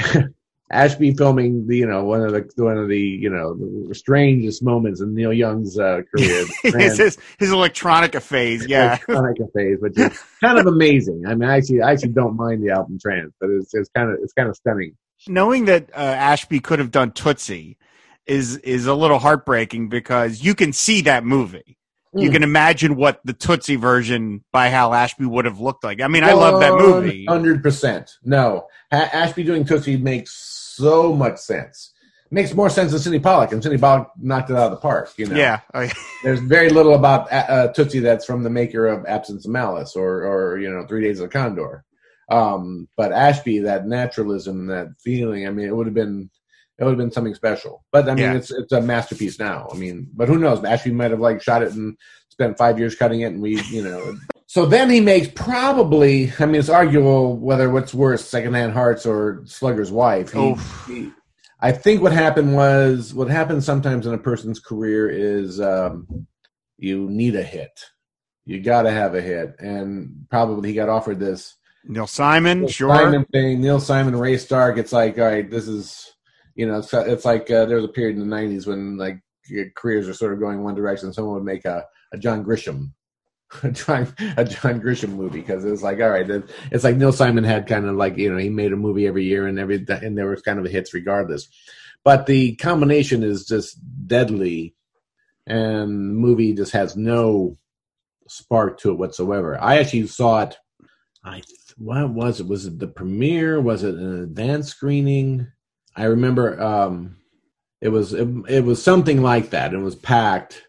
Ashby filming the, you know, one of the one of the you know the strangest moments in Neil Young's uh, career. his, his his electronica phase, yeah, electronica phase, which is kind of amazing. I mean, I actually I actually don't mind the album Trans, but it's it's kind of it's kind of stunning. Knowing that uh, Ashby could have done Tootsie is is a little heartbreaking, because you can see that movie. Mm. You can imagine what the Tootsie version by Hal Ashby would have looked like. I mean, I love that movie. one hundred percent. No, ha- Ashby doing Tootsie makes so much sense. It makes more sense than Sidney Pollack, and Sidney Pollack knocked it out of the park. You know, yeah. There's very little about uh, Tootsie that's from the maker of Absence of Malice or, or you know, Three Days of the Condor. Um, but Ashby, that naturalism, that feeling, I mean, it would have been, it would have been something special. But I mean, yeah. it's it's a masterpiece now. I mean, but who knows? Ashby might have like shot it and spent five years cutting it, and we, you know. So then he makes probably, I mean, it's arguable whether what's worse, Secondhand Hearts or Slugger's Wife. He, he, I think what happened was, what happens sometimes in a person's career is um, you need a hit. You got to have a hit. And probably he got offered this Neil Simon, Neil sure. Simon thing, Neil Simon, Ray Stark. It's like, all right, this is, you know, it's, it's like uh, there was a period in the nineties when like careers are sort of going one direction. Someone would make a, a John Grisham, a John, a John Grisham movie, because it was like, all right, it's like Neil Simon had kind of like, you know, he made a movie every year, and every and there was kind of hits regardless. But the combination is just deadly, and the movie just has no spark to it whatsoever. I actually saw it. I what was it? Was it the premiere? Was it an advanced screening? I remember um, it was it, it was something like that. It was packed,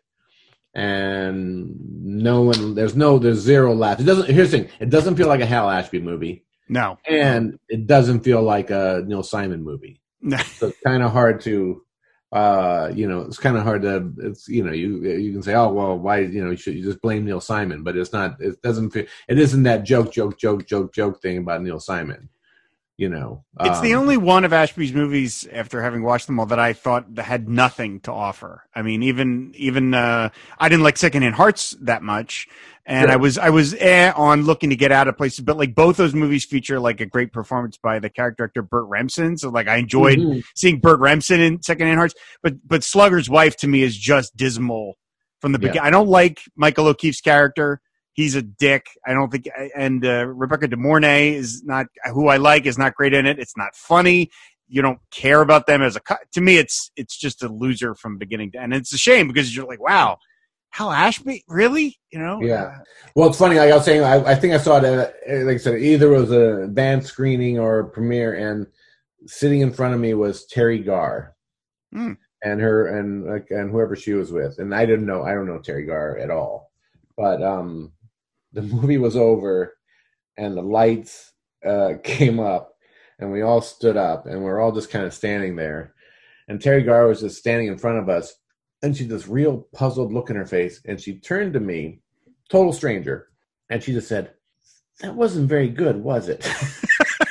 and no one. There's no. There's zero laughs. It doesn't. Here's the thing. It doesn't feel like a Hal Ashby movie. No, and it doesn't feel like a Neil Simon movie. No. So it's kind of hard to. Uh, you know, it's kind of hard to, it's, you know, you, you can say, oh, well, why, you know, you should you just blame Neil Simon, but it's not, it doesn't feel, it isn't that joke, joke, joke, joke, joke thing about Neil Simon, you know. It's um, the only one of Ashby's movies, after having watched them all, that I thought that had nothing to offer. I mean, even, even, uh, I didn't like Secondhand Hearts that much. And sure. I was, I was eh, on Looking to Get Out of Places, but like both those movies feature like a great performance by the character actor Burt Remsen. So like I enjoyed mm-hmm. seeing Burt Remsen in Secondhand Hearts, but, but Slugger's Wife to me is just dismal from the beginning. Yeah. I don't like Michael O'Keefe's character. He's a dick. I don't think, and uh, Rebecca De Mornay is not, who I like, is not great in it. It's not funny. You don't care about them as a, to me, it's, it's just a loser from beginning to end. And it's a shame, because you're like, wow, Hal Ashby, really? You know? Yeah. Well, it's funny. Like I was saying, I, I think I saw it. At, like I said, either it was an advanced screening or a premiere, and sitting in front of me was Terry Garr, mm. and her and like and whoever she was with, and I didn't know. I don't know Terry Garr at all, but um, the movie was over, and the lights uh, came up, and we all stood up, and we're all just kind of standing there, and Terry Garr was just standing in front of us. And she had this real puzzled look in her face, and she turned to me, total stranger, and she just said, "That wasn't very good, was it?"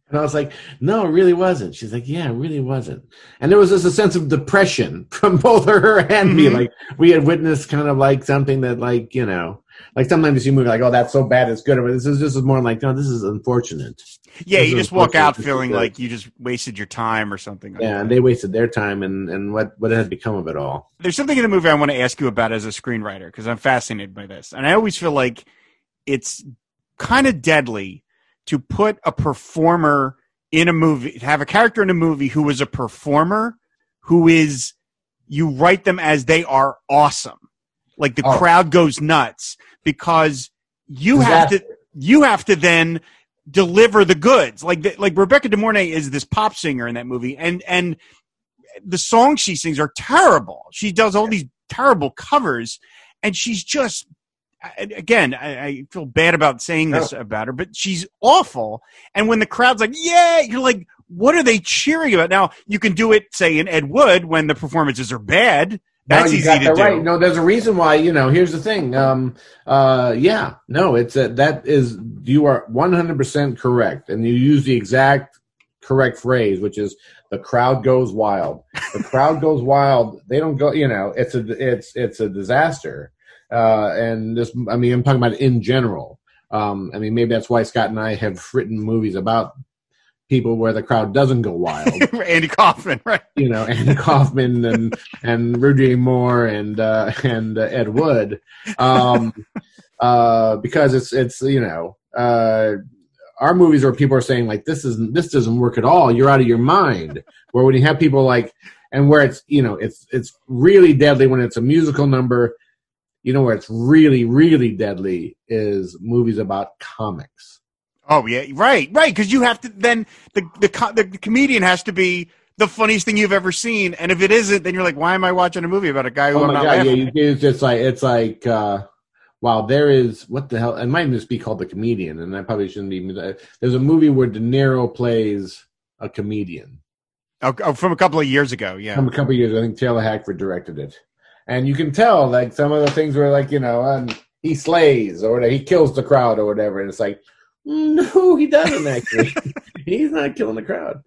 And I was like, no, it really wasn't. She's like, yeah, it really wasn't. And there was just a sense of depression from both her and me. Mm-hmm. Like, we had witnessed kind of like something that, like, you know, like sometimes you move like, oh, that's so bad, it's good. But this is just more like, no, this is unfortunate. Yeah, this you is just walk out this feeling is, uh, like you just wasted your time or something. Like yeah, that. and they wasted their time, and, and what, what has become of it all. There's something in the movie I want to ask you about as a screenwriter, because I'm fascinated by this. And I always feel like it's kind of deadly to put a performer in a movie, have a character in a movie who is a performer, who is, you write them as they are awesome. Like the Oh. crowd goes nuts because you Is have that- to, you have to then deliver the goods. Like, the, like Rebecca De Mornay is this pop singer in that movie, and, and the songs she sings are terrible. She does all these terrible covers, and she's just, again, I, I feel bad about saying this No. about her, but she's awful. And when the crowd's like, yeah, you're like, what are they cheering about? Now, you can do it, say, in Ed Wood when the performances are bad. That's no, you easy got to that do. right. No, there's a reason why, you know, here's the thing. Um, uh, yeah, no, it's a, that is, you are one hundred percent correct. And you use the exact correct phrase, which is the crowd goes wild. The crowd goes wild. They don't go, you know, it's a, it's, it's a disaster. Uh, and this, I mean, I'm talking about in general. Um, I mean, maybe that's why Scott and I have written movies about people where the crowd doesn't go wild. Andy Kaufman, right? You know, Andy Kaufman and and Rudy Moore and uh, and uh, Ed Wood, um, uh, because it's it's you know uh, our movies where people are saying like this isn't this doesn't work at all. You're out of your mind. Where when you have people like and where it's you know it's it's really deadly when it's a musical number. You know where it's really, really deadly is movies about comics. Oh yeah, right, right. Because you have to then the the co- the comedian has to be the funniest thing you've ever seen, and if it isn't, then you're like, why am I watching a movie about a guy who Oh I'm my not god, yeah, laughing you, at? it's just like it's like uh, wow, there is what the hell? It might just be called The Comedian, and I probably shouldn't even. There's a movie where De Niro plays a comedian. Oh, oh, from a couple of years ago, yeah. From a couple of years, I think Taylor Hackford directed it, and you can tell like some of the things were like you know, um, he slays or he kills the crowd or whatever, and it's like. No, he doesn't actually. He's not killing the crowd.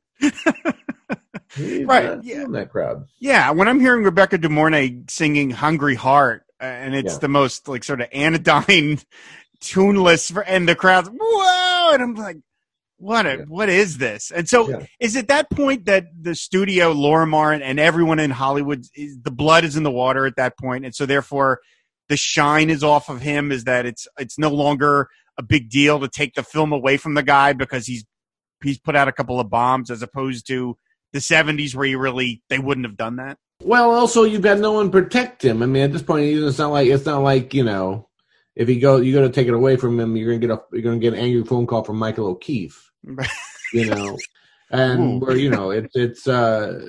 He's Right, not yeah. killing that crowd. Yeah, when I'm hearing Rebecca De Mornay singing "Hungry Heart," uh, and it's Yeah. the most like sort of anodyne, tuneless, for, and the crowd's whoa, and I'm like, what? A, Yeah. What is this? And so, Yeah. is it that point that the studio, Laura Martin, and everyone in Hollywood, is, the blood is in the water at that point, and so therefore, the shine is off of him? Is that it's it's no longer a big deal to take the film away from the guy because he's he's put out a couple of bombs, as opposed to the seventies where you really they wouldn't have done that? Well, also you've got no one to protect him. I mean, at this point, it's not like it's not like you know, if you go, you got to take it away from him. You're gonna get a you're gonna get an angry phone call from Michael O'Keefe. You know, and Ooh. where you know it's it's uh,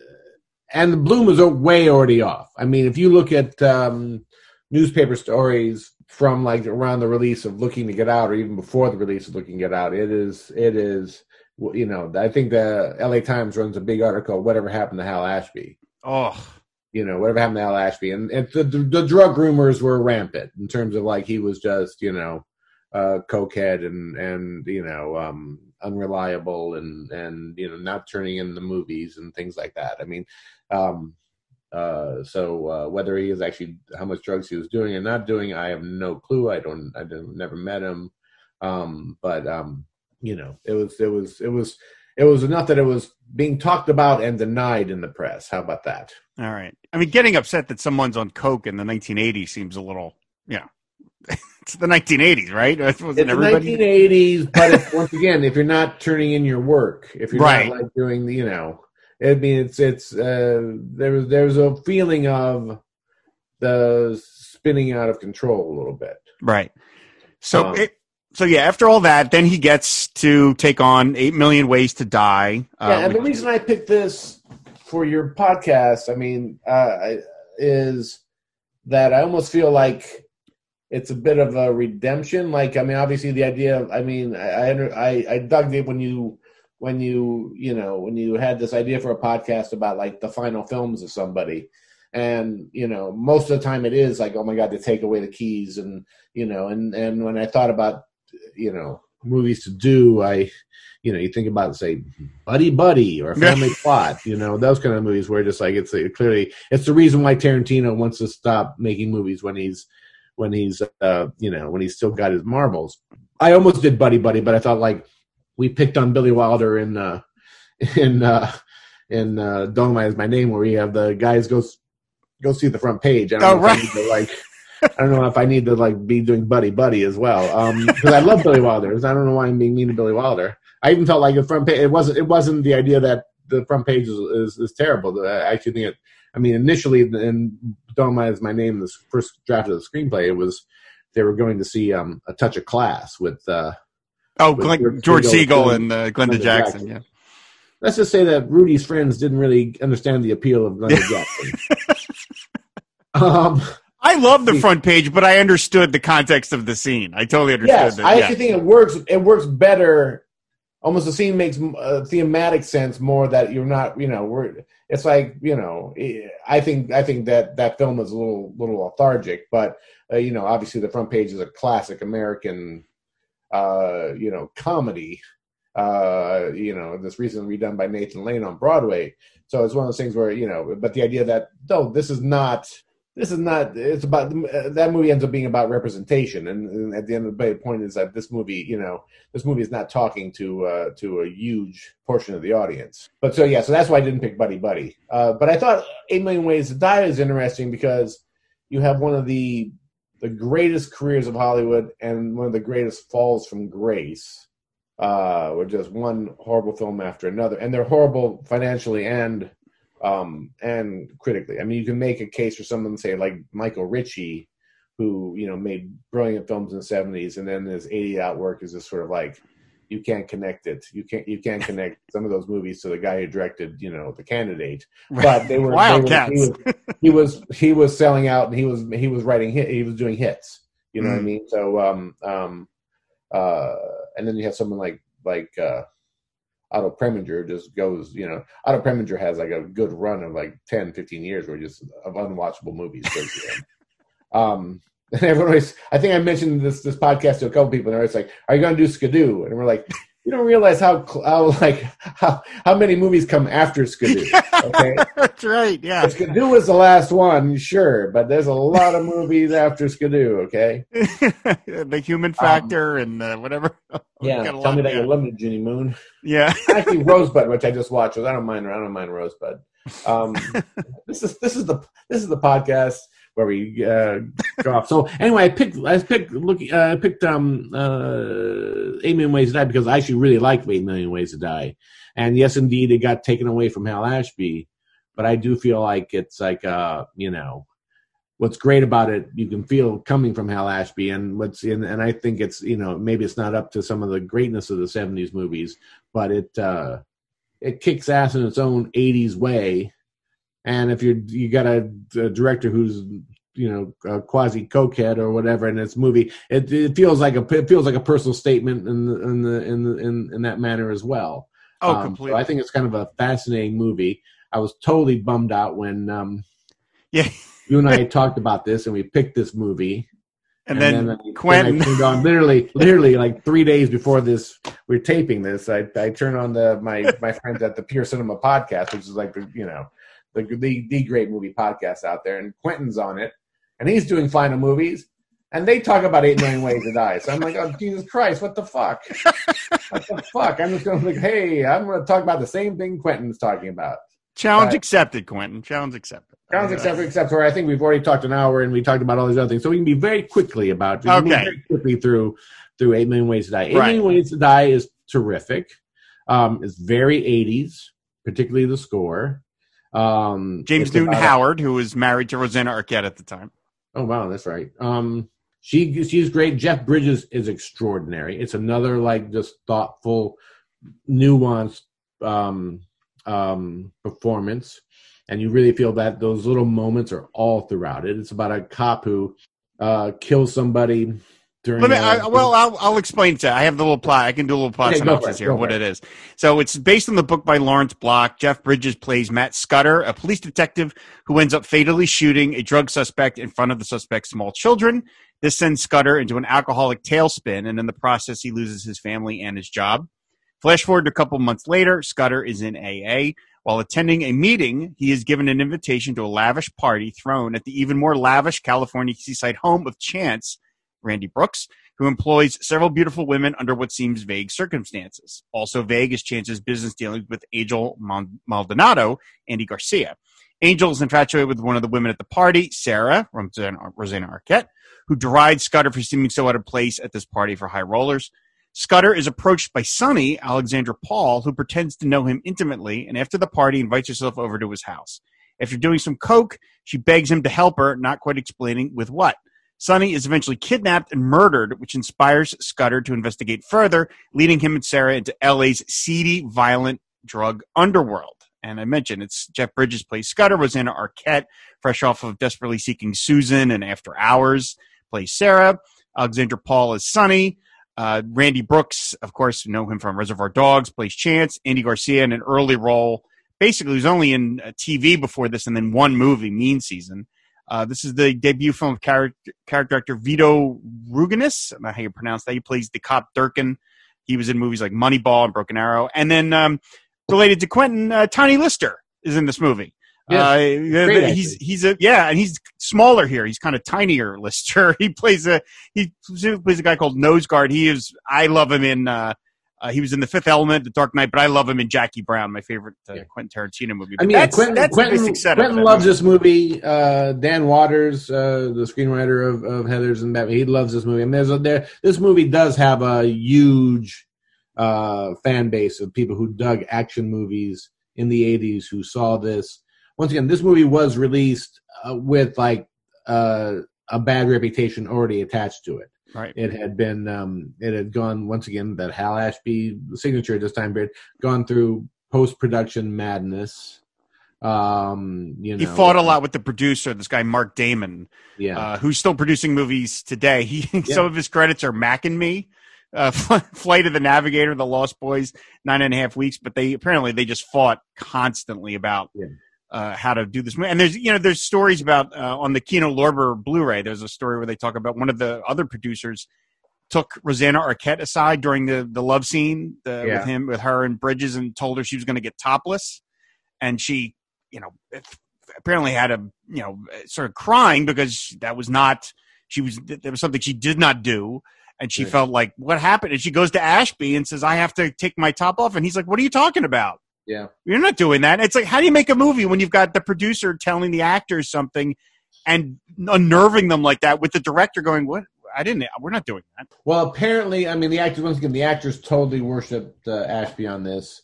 and the bloom is way already off. I mean, if you look at um, newspaper stories from like around the release of Looking to Get Out, or even before the release of Looking to Get Out, it is it is you know I think the L A Times runs a big article, whatever happened to Hal Ashby. Oh, You know, whatever happened to Hal Ashby, and, and the, the the drug rumors were rampant in terms of like he was just you know, uh, cokehead and and you know um, unreliable and and you know not turning in the movies and things like that. I mean, um, uh, so uh, whether he is actually how much drugs he was doing and not doing, I have no clue. I don't, I don't, never met him, um, but um, you know, it was it was it was it was enough that it was being talked about and denied in the press. How about that? all right. I mean, getting upset that someone's on coke in the nineteen eighties seems a little, you know, it's the nineteen eighties, right? It wasn't It's the everybody. nineteen eighties, but if, once again, if you're not turning in your work, if you're Right. not like doing, the, you know, I mean, it's it's uh, there's there's a feeling of the spinning out of control a little bit. Right. So, Um, it, so yeah. After all that, then he gets to take on Eight Million Ways to Die. Yeah, uh, and the which- reason I picked this for your podcast, I mean, uh, is that I almost feel like it's a bit of a redemption. Like, I mean, obviously the idea of, I mean, I I, under- I I dug it when you when you you know when you had this idea for a podcast about like the final films of somebody, and you know most of the time it is like, oh my god, to take away the keys, and you know, and and when I thought about you know movies to do, I, you know, you think about, say, Buddy Buddy or Family Plot, you know, those kind of movies where just like it's a, clearly it's the reason why Tarantino wants to stop making movies when he's when he's uh, you know when he's still got his marbles. I almost did Buddy Buddy, but I thought like we picked on Billy Wilder in uh, in uh, in uh, Dolomite Is My Name, where we have the guys go go see the front page. I don't oh know right. if I need to, like. I don't know if I need to like be doing Buddy Buddy as well, um, because I love Billy Wilder. I don't know why I'm being mean to Billy Wilder. I even felt like the front page. It wasn't. It wasn't the idea that the front page is is, is terrible. I actually think it. I mean, initially, in Dolomite Is My Name, the first draft of the screenplay, it was they were going to see um, A Touch of Class with. Uh, oh, with Glenn, George, George Segal Segal and uh, Glenda, Glenda Jackson. Jackson. Yeah. Let's just say that Rudy's friends didn't really understand the appeal of Glenda Jackson. um. I love the front page, but I understood the context of the scene. I totally understood yes, that. I yeah. actually think it works. It works better. Almost the scene makes uh, thematic sense more that you're not, you know, we're. It's like, you know, I think I think that that film is a little little lethargic, but uh, you know, obviously the front page is a classic American, uh, you know, comedy. Uh, you know, this recently redone by Nathan Lane on Broadway. So it's one of those things where, you know, but the idea that no, this is not. This is not. It's about uh, that movie ends up being about representation, and, and at the end of the day, the point is that this movie, you know, this movie is not talking to uh, to a huge portion of the audience. But so yeah, so that's why I didn't pick Buddy Buddy. Uh, but I thought Eight Million Ways to Die is interesting because you have one of the the greatest careers of Hollywood and one of the greatest falls from grace, uh, with just one horrible film after another, and they're horrible financially and. Um, and critically. I mean, you can make a case for someone, say, like Michael Ritchie, who, you know, made brilliant films in the seventies, and then his eighty out work is just sort of like, you can't connect it. You can't you can't connect some of those movies to the guy who directed, you know, The Candidate. But they were, Wildcats. They were he, was, he was he was selling out, and he was he was writing hit, he was doing hits. You know mm. what I mean? So um um uh and then you have someone like like uh Otto Preminger just goes, you know, Otto Preminger has like a good run of like ten, fifteen years where just of unwatchable movies. um, and everyone always, I think I mentioned this this podcast to a couple people, and they're always like, "Are you going to do Skidoo?" And we're like, "You don't realize how how like how how many movies come after Skidoo." Okay, that's right. Yeah, Skidoo was the last one, sure, but there's a lot of movies after Skidoo. Okay, The Human Factor um, and uh, whatever. Yeah, tell me that you love me, Ginny Moon. Yeah, actually, Rosebud, which I just watched. I don't mind. I don't mind Rosebud. Um, this is this is the this is the podcast where we uh, go off. So anyway, I picked I picked look uh, I picked um uh, Eight Million Ways to Die because I actually really liked Eight Million Ways to Die, and yes, indeed, it got taken away from Hal Ashby, but I do feel like it's like uh you know. What's great about it, you can feel coming from Hal Ashby, and what's in, and I think it's, you know, maybe it's not up to some of the greatness of the seventies movies, but it uh, it kicks ass in its own eighties way. And if you're you got a, a director who's, you know, a quasi cokehead or whatever in this movie, it, it feels like a it feels like a personal statement in the, in the in the, in in that manner as well. Oh, um, completely. So I think it's kind of a fascinating movie. I was totally bummed out when. Um, yeah. You and I talked about this, and we picked this movie. And, and then, then I, Quentin. Then I turned on literally, literally like three days before this, we're taping this. I, I turned on the my my friends at the Pure Cinema podcast, which is like the you know the the, the great movie podcast out there, and Quentin's on it, and he's doing final movies, and they talk about Eight Million Ways to Die. So I'm like, oh Jesus Christ, what the fuck? What the fuck? I'm just going to like, hey, I'm going to talk about the same thing Quentin's talking about. Challenge uh, accepted, Quentin. Challenge accepted. Challenge accepted, except for I think we've already talked an hour and we talked about all these other things. So we can be very quickly about we can okay. move very quickly through through Eight Million Ways to Die. Eight right. Million Ways to Die is terrific. Um, it's very eighties, particularly the score. Um, James Newton Howard, a, who was married to Rosanna Arquette at the time. Oh wow, that's right. Um, she she's great. Jeff Bridges is extraordinary. It's another like just thoughtful, nuanced um, um, performance. And you really feel that those little moments are all throughout it. It's about a cop who uh, kills somebody during. Let me, a, I, well, I'll, I'll explain to you. I have the little plot. I can do a little plot okay, synopsis it, here. What it. it is. So it's based on the book by Lawrence Block. Jeff Bridges plays Matt Scudder, a police detective who ends up fatally shooting a drug suspect in front of the suspect's small children. This sends Scudder into an alcoholic tailspin, and in the process, he loses his family and his job. Flash forward to a couple months later, Scudder is in A A. While attending a meeting, he is given an invitation to a lavish party thrown at the even more lavish California seaside home of Chance, Randy Brooks, who employs several beautiful women under what seems vague circumstances. Also vague is Chance's business dealings with Angel Maldonado, Andy Garcia. Angel is infatuated with one of the women at the party, Sarah, Rosanna Arquette, who derides Scudder for seeming so out of place at this party for high rollers. Scudder is approached by Sonny, Alexandra Paul, who pretends to know him intimately, and after the party invites herself over to his house. After doing some coke, she begs him to help her, not quite explaining with what. Sonny is eventually kidnapped and murdered, which inspires Scudder to investigate further, leading him and Sarah into L A's seedy, violent drug underworld. And I mentioned it's Jeff Bridges plays Scudder, Rosanna Arquette, fresh off of Desperately Seeking Susan and After Hours, plays Sarah. Alexandra Paul is Sonny. Uh, Randy Brooks, of course, know him from Reservoir Dogs, plays Chance. Andy Garcia in an early role. Basically, he was only in T V before this and then one movie, Mean Season. Uh, this is the debut film of character, character actor Vito Ruganis. I don't know how you pronounce that. He plays the cop Durkin. He was in movies like Moneyball and Broken Arrow. And then um, related to Quentin, uh, Tiny Lister is in this movie. Yes, uh, great, he's he's a yeah, and he's smaller here. He's kind of tinier, Lister. He plays a he plays a guy called Nose Guard. He is I love him in uh, uh, he was in The Fifth Element, The Dark Knight, but I love him in Jackie Brown, my favorite uh, yeah. Quentin Tarantino movie. But I mean, that's, Quentin, that's Quentin, Quentin loves movie. this movie. Uh, Dan Waters, uh, the screenwriter of, of Heathers and Batman, he loves this movie. I mean, there's a, there this movie does have a huge uh, fan base of people who dug action movies in the eighties who saw this. Once again, this movie was released uh, with like uh, a bad reputation already attached to it. Right. It had been, um, it had gone once again that Hal Ashby signature at this time period, gone through post-production madness. Um, you know, he fought a lot with the producer, this guy Mark Damon, yeah, uh, who's still producing movies today. He yeah. Some of his credits are Mac and Me, uh, Flight of the Navigator, The Lost Boys, Nine and a Half Weeks. But they apparently they just fought constantly about. Yeah. Uh, how to do this. And there's, you know, there's stories about uh, on the Kino Lorber Blu-ray. There's a story where they talk about one of the other producers took Rosanna Arquette aside during the, the love scene uh, yeah. with him, with her and Bridges, and told her she was going to get topless. And she, you know, apparently had a, you know, sort of crying because that was not, she was, there was something she did not do. And she right. felt like, what happened? And she goes to Ashby and says, I have to take my top off. And he's like, what are you talking about? Yeah. You're not doing that. It's like, how do you make a movie when you've got the producer telling the actors something and unnerving them like that with the director going, what? I didn't, we're not doing that. Well, apparently, I mean, the actors, once again, the actors totally worshipped uh, Ashby on this.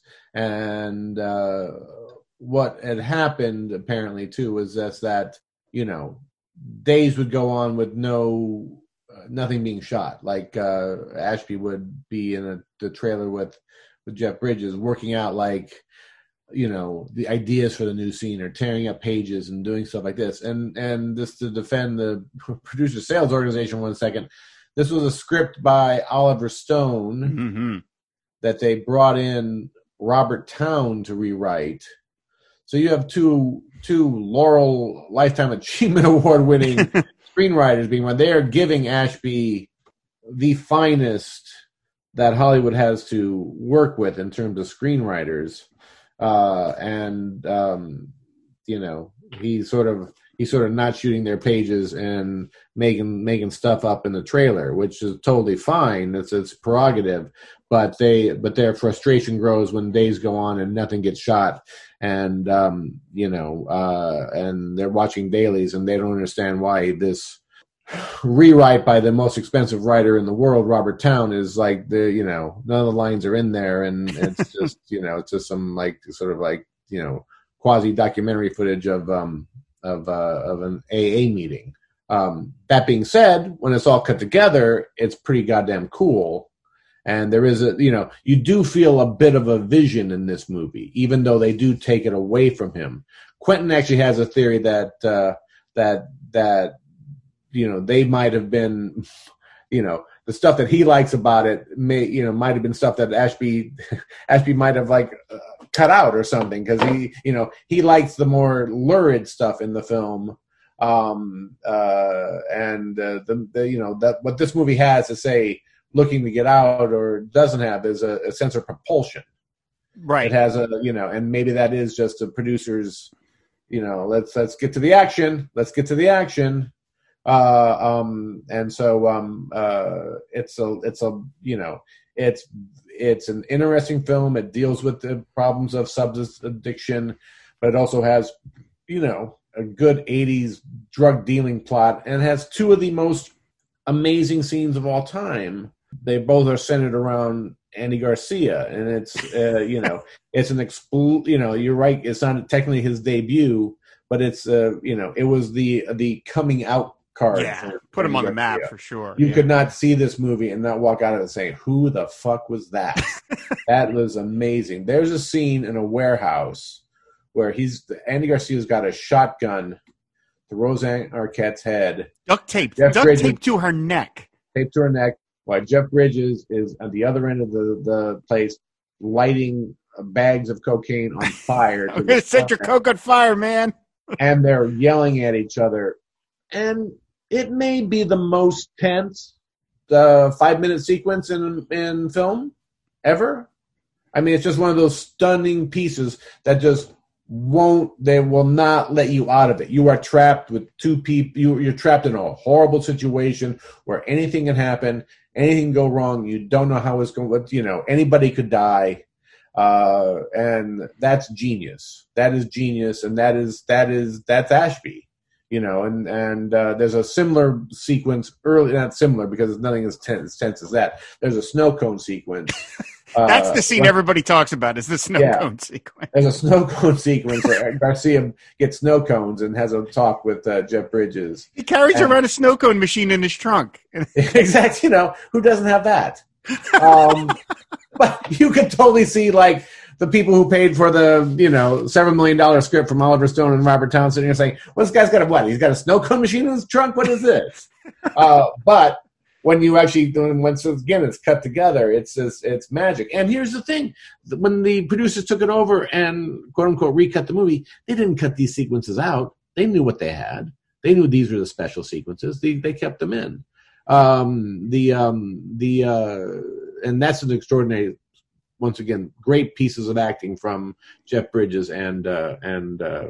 And uh, what had happened, apparently, too, was just that, you know, days would go on with no, uh, nothing being shot. Like uh, Ashby would be in a, the trailer with, with Jeff Bridges working out like, you know, the ideas for the new scene or tearing up pages and doing stuff like this. And and just to defend the producer sales organization one second, this was a script by Oliver Stone mm-hmm. that they brought in Robert Towne to rewrite. So you have two two Laurel Lifetime Achievement Award winning screenwriters being one. They are giving Ashby the finest that Hollywood has to work with in terms of screenwriters. Uh, and, um, you know, he's sort of, he's sort of not shooting their pages and making, making stuff up in the trailer, which is totally fine. It's, it's prerogative, but they, but their frustration grows when days go on and nothing gets shot. And, um, you know, uh, and they're watching dailies and they don't understand why this rewrite by the most expensive writer in the world, Robert Towne, is like the, you know, none of the lines are in there, and it's just, you know, it's just some like sort of like, you know, quasi documentary footage of um of uh, of an A A meeting. Um, that being said, when it's all cut together, it's pretty goddamn cool, and there is a, you know, you do feel a bit of a vision in this movie, even though they do take it away from him. Quentin actually has a theory that uh, that that. you know, they might have been, you know, the stuff that he likes about it may, you know, might have been stuff that Ashby, Ashby might have like uh, cut out or something. Cause he, you know, he likes the more lurid stuff in the film. Um, uh, and uh, the, the you know that what this movie has to say, looking to get out or doesn't have, is a, a sense of propulsion. Right. It has a you know, and maybe that is just the producers. You know, let's let's get to the action. Let's get to the action. Uh, um, and so um, uh, it's a it's a you know it's it's an interesting film. It deals with the problems of substance addiction, but it also has you know a good eighties drug dealing plot, and has two of the most amazing scenes of all time. They both are centered around Andy Garcia, and it's uh, you know it's an expl- you know you're right, it's not technically his debut, but it's uh, you know it was the the coming out card. Yeah, for put him on Andy the map Garcia. for sure. You yeah. could not see this movie and not walk out of it saying, "Who the fuck was that?" That was amazing. There's a scene in a warehouse where he's Andy Garcia's got a shotgun to Roseanne Arquette's head, duct tape, Jeff duct Bridges- tape to her neck. taped to her neck, while Jeff Bridges is at the other end of the, the place lighting bags of cocaine on fire. I'm going to set your coke on fire, man. And they're yelling at each other. And it may be the most tense uh, five-minute sequence in in film ever. I mean, it's just one of those stunning pieces that just won't, they will not let you out of it. You are trapped with two people. You, you're trapped in a horrible situation where anything can happen, anything can go wrong. You don't know how it's going to, you know, anybody could die. Uh, and that's genius. That is genius. And that is, that is, that's Ashby, you know, and, and, uh, there's a similar sequence early, not similar because nothing as tense, as tense as that. There's a snow cone sequence. That's Uh, the scene everybody talks about is the snow yeah. cone sequence. There's a snow cone sequence where Garcia gets snow cones and has a talk with uh, Jeff Bridges. He carries And- around a snow cone machine in his trunk. Exactly. You know, who doesn't have that? Um, but you could totally see, like, the people who paid for the, you know, seven million dollars script from Oliver Stone and Robert Townsend. You're saying, well, this guy's got a what? He's got a snow cone machine in his trunk? What is this? uh, but when you actually, once again, it's cut together, it's just, it's magic. And here's the thing. When the producers took it over and, quote-unquote, recut the movie, they didn't cut these sequences out. They knew what they had. They knew these were the special sequences. They they kept them in. Um, the um, the uh, and that's an extraordinary, once again, great pieces of acting from Jeff Bridges and uh, and uh,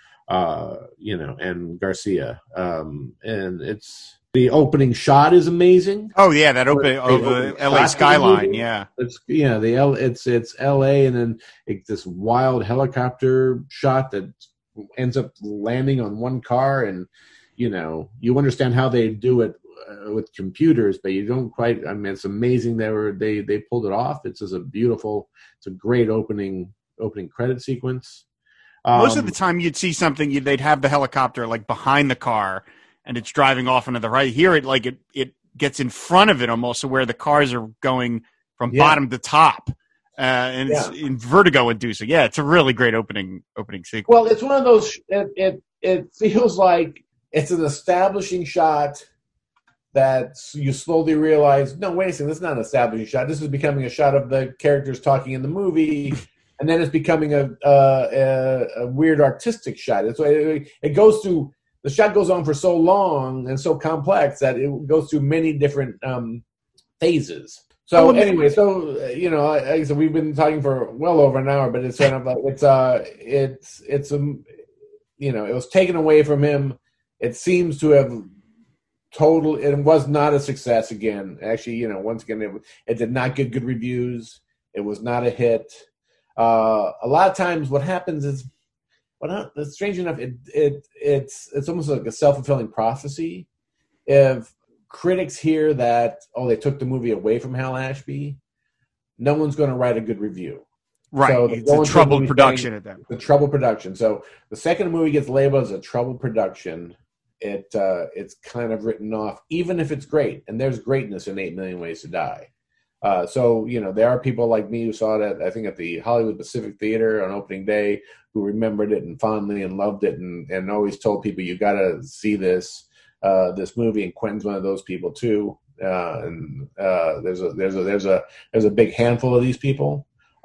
uh, you know and Garcia. Um, and it's the opening shot is amazing. Oh yeah, that open The of the opening L A shot of the skyline. movie. Yeah, It's yeah, the L it's it's L A, and then it, this wild helicopter shot that ends up landing on one car, and you know you understand how they do it uh, with computers, but you don't quite. I mean, it's amazing they were they they pulled it off. It's just a beautiful, it's a great opening opening credit sequence. Um, most of the time you'd see something, you'd, they'd have the helicopter like behind the car, and it's driving off into the right. Here, it like it it gets in front of it almost, so where the cars are going from Yeah. bottom to top, uh, and it's in vertigo inducing. Yeah, it's a really great opening opening sequence. Well, it's one of those. It it, it feels like it's an establishing shot that you slowly realize, no, wait a second, this is not an establishing shot. This is becoming a shot of the characters talking in the movie, and then it's becoming a a, a, a weird artistic shot. It's it, it goes through. The shot goes on for so long and so complex that it goes through many different um, phases. So Well, anyway, so uh, you know, like I said, we've been talking for well over an hour, but it's kind of like it's uh, it's it's um, you know, it was taken away from him. It seems to have total. It was not a success again. Actually, you know, once again, it, it did not get good reviews. It was not a hit. Uh, a lot of times, what happens is. Well, not, strange enough, it it it's it's almost like a self-fulfilling prophecy. If critics hear that, oh, they took the movie away from Hal Ashby, no one's going to write a good review. Right, So it's going a to troubled the movie production saying- at that. The trouble production. So the second movie gets labeled as a trouble production. It uh, it's kind of written off, even if it's great. And there's greatness in Eight Million Ways to Die. Uh, so, you know, there are people like me who saw it, at, I think, at the Hollywood Pacific Theater on opening day who remembered it and fondly and loved it and, and always told people, you got to see this uh, this movie. And Quentin's one of those people, too. Uh, and uh, there's a there's a there's a there's a big handful of these people.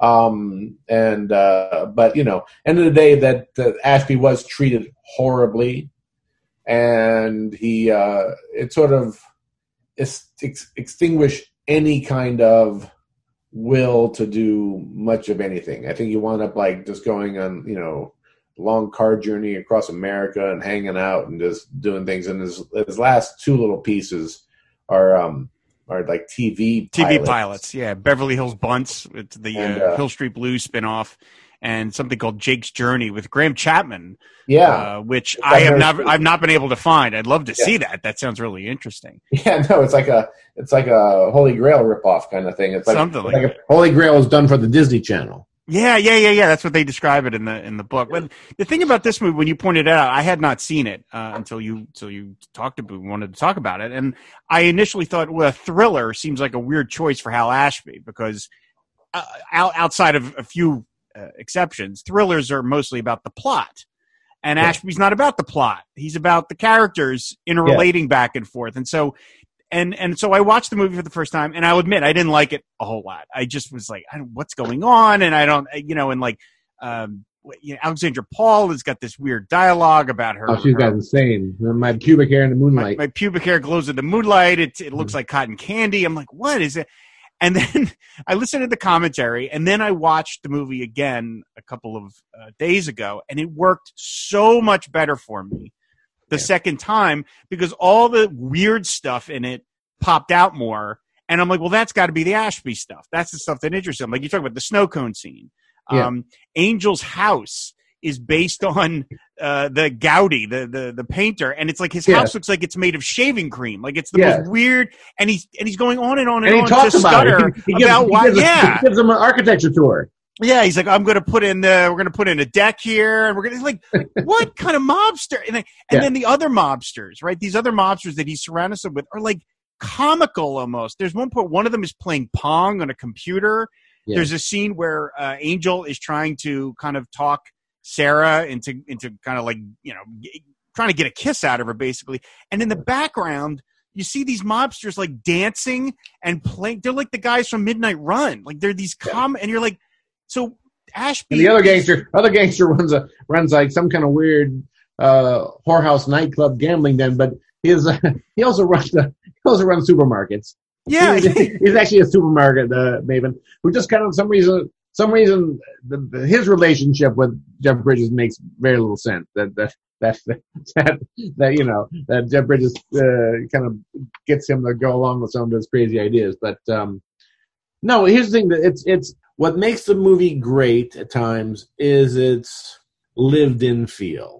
Um, and uh, but, you know, end of the day, that, that Ashby was treated horribly. and he uh, it sort of ex- ex- extinguished any kind of will to do much of anything. I think he wound up like just going on, you know, long car journey across America and hanging out and just doing things. And his his last two little pieces are um are like T V T V pilots. pilots, yeah. Beverly Hills Bunts, it's the And, uh, uh, Hill Street Blues spinoff, and something called Jake's Journey with Graham Chapman. Yeah, uh, which I've I have never not seen. I've not been able to find. I'd love to Yeah. see that. That sounds really interesting. yeah. No, it's like a it's like a Holy Grail ripoff kind of thing. It's like Something it's like like a Holy Grail is done for the Disney Channel. Yeah, yeah, yeah, yeah. That's what they describe it in the in the book. But the thing about this movie, when you pointed it out, I had not seen it uh, until you until you talked about wanted to talk about it, and I initially thought, well, a thriller seems like a weird choice for Hal Ashby because uh, out, outside of a few uh, exceptions, thrillers are mostly about the plot, and Yeah. Ashby's not about the plot. He's about the characters interrelating back and forth, and so. And and so I watched the movie for the first time, and I'll admit I didn't like it a whole lot. I just was like, I don't, what's going on? And I don't, you know, and like, um, you know, Alexandra Paul has got this weird dialogue about her. Oh, she's her- got insane. My pubic hair in the my, moonlight. my pubic hair glows in the moonlight. It it looks like cotton candy. I'm like, what is it? And then I listened to the commentary, and then I watched the movie again a couple of uh, days ago, and it worked so much better for me the Yeah. second time because all the weird stuff in it popped out more. And I'm like, well, that's got to be the Ashby stuff. That's the stuff that interests him. Like you talk about the snow cone scene. Yeah. Um, Angel's house is based on uh, the Gaudi, the, the the painter, and it's like his Yeah. house looks like it's made of shaving cream. Like it's the Yeah. most weird. And he's and he's going on and on and, And he on talks to about Scudder it. He, he gives, about he why. gives, Yeah, he gives them an architecture tour. yeah, he's like, I'm going to put in the, we're going to put in a deck here, and we're going to like, what kind of mobster? And, then, and Yeah. then the other mobsters, right? These other mobsters that he surrounded himself with are like comical almost. There's one point, one of them is playing Pong on a computer. Yeah. There's a scene where uh, Angel is trying to kind of talk Sarah into into kind of like, you know, g- trying to get a kiss out of her basically. And in the background, you see these mobsters like dancing and playing. They're like the guys from Midnight Run. Like they're these com, and you're like, so Ashby. And the other gangster, other gangster runs a runs like some kind of weird uh, whorehouse nightclub gambling den, but he is uh, he also runs the he also runs supermarkets. Yeah, he's, he's actually a supermarket uh, maven who just kind of some reason some reason the, the, his relationship with Jeff Bridges makes very little sense. That that that that, that you know that Jeff Bridges uh, kind of gets him to go along with some of his crazy ideas. But um, no, here's the thing: that it's it's what makes the movie great at times is its lived-in feel.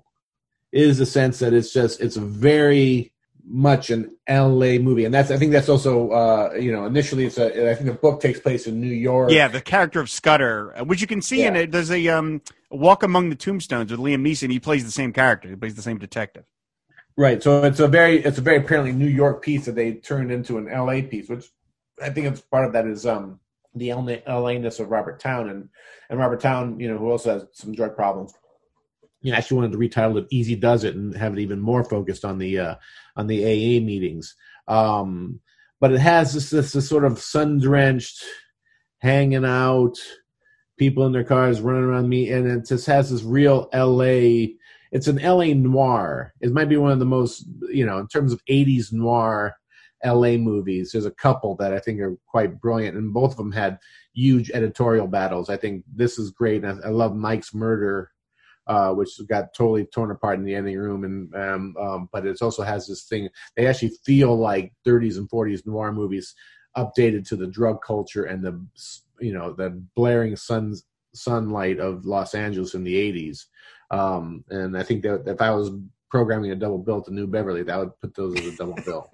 Is the sense that it's just it's very much an L A movie, and that's I think that's also uh, you know initially it's a I think the book takes place in New York. yeah, the character of Scudder, uh, which you can see in Yeah. it. There's a um, Walk Among the Tombstones with Liam Neeson. He plays the same character. He plays the same detective. Right. So it's a very it's a very apparently New York piece that they turned into an L A piece, which I think it's part of that is um the L A-ness of Robert Towne and and Robert Towne, you know, who also has some drug problems. You know, actually wanted to retitle it Easy Does It and have it even more focused on the uh, on the A A meetings. Um, but it has this, this this sort of sun drenched, hanging out, people in their cars running around me, and it just has this real L A. It's an L A noir. It might be one of the most, you know, in terms of eighties noir L A movies. There's a couple that I think are quite brilliant, and both of them had huge editorial battles. I think this is great. And I, I love Mike's Murder, uh, which got totally torn apart in the editing room, and um, um, but it also has this thing. They actually feel like thirties and forties noir movies updated to the drug culture and the you know the blaring suns sunlight of Los Angeles in the eighties. Um, and I think that if I was programming a double bill to New Beverly, that would put those as a double bill.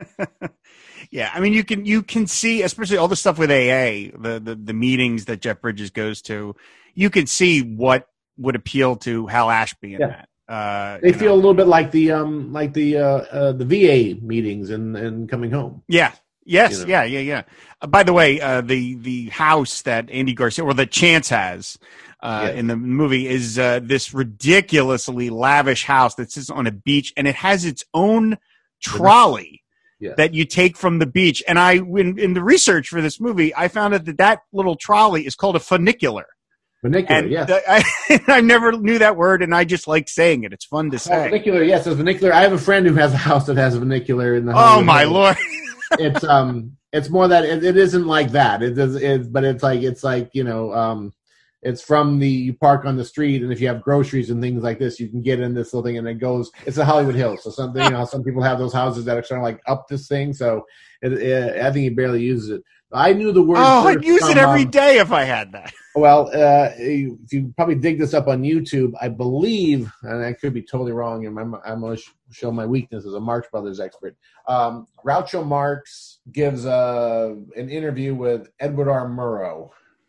Yeah, I mean, you can you can see, especially all the stuff with A A, the, the the meetings that Jeff Bridges goes to, you can see what would appeal to Hal Ashby in Yeah. that. Uh, They you feel know. a little bit like the um like the uh, uh the V A meetings and and Coming Home. Yeah. Yes. You know. Yeah. Yeah. Yeah. Uh, by the way, uh, the the house that Andy Garcia or that Chance has uh, Yeah. in the movie is uh, this ridiculously lavish house that sits on a beach, and it has its own trolley Yeah. that you take from the beach. And I, in, in the research for this movie, I found out that that little trolley is called a funicular. Vernacular, and yes. the, I, I never knew that word, and I just like saying it. It's fun to say. Oh, vernacular, yes, it's vernacular. I have a friend who has a house that has a vernacular in the house. Oh my lord! It's um, it's more that it, it isn't like that. It does, it, but it's like it's like you know, um, it's from the you park on the street, and if you have groceries and things like this, you can get in this little thing, and it goes. It's a Hollywood Hills, so something you know, some people have those houses that are sort of like up this thing. So it, it, I think he barely uses it. I knew the word. Oh, I'd use from, it every um, day if I had that. Well, uh, if you probably dig this up on YouTube, I believe, and I could be totally wrong, and I'm, I'm going to show my weakness as a Marx Brothers expert. Um, Groucho Marx gives a, an interview with Edward R. Murrow,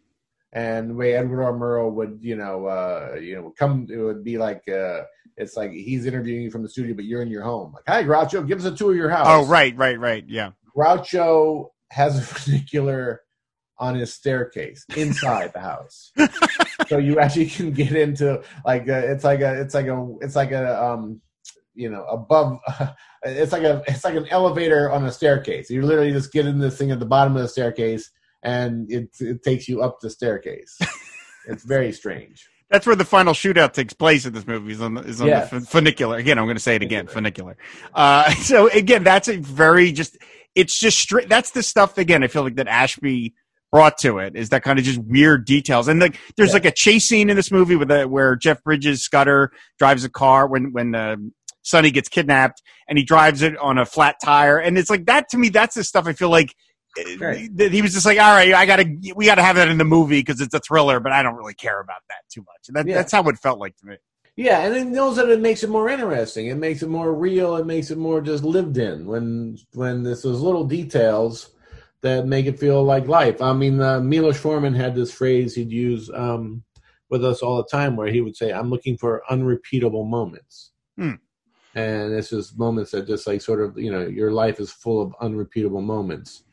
and the way Edward R. Murrow would, you know, uh, you know, come, it would be like, uh, it's like he's interviewing you from the studio, but you're in your home. Like, hi, Groucho, give us a tour of your house. Oh, right, right, right, yeah. Groucho has a vernacular on his staircase inside the house, so you actually can get into like a, it's like a it's like a it's like a um you know above uh, it's like a it's like an elevator on a staircase. You literally just get in this thing at the bottom of the staircase, and it it takes you up the staircase. It's very strange. That's where the final shootout takes place in this movie. Is on the, is on Yes. the funicular. Again, I'm going to say it again, funicular. Uh, so again, that's a very just. It's just straight. That's the stuff. Again, I feel like that Ashby brought to it is that kind of just weird details. And like, there's Yeah. like a chase scene in this movie with a, where Jeff Bridges Scudder drives a car when when uh, Sonny gets kidnapped, and he drives it on a flat tire. And it's like that to me. That's the stuff I feel like. Right. That he was just like, all right, I gotta, we gotta have that in the movie because it's a thriller, but I don't really care about that too much. And that, Yeah. that's how it felt like to me. Yeah, and it knows that it makes it more interesting. It makes it more real. It makes it more just lived in. When when there's those little details that make it feel like life. I mean, uh, Milos Forman had this phrase he'd use um, with us all the time, where he would say, "I'm looking for unrepeatable moments." Hmm. And it's just moments that just like sort of, you know, your life is full of unrepeatable moments.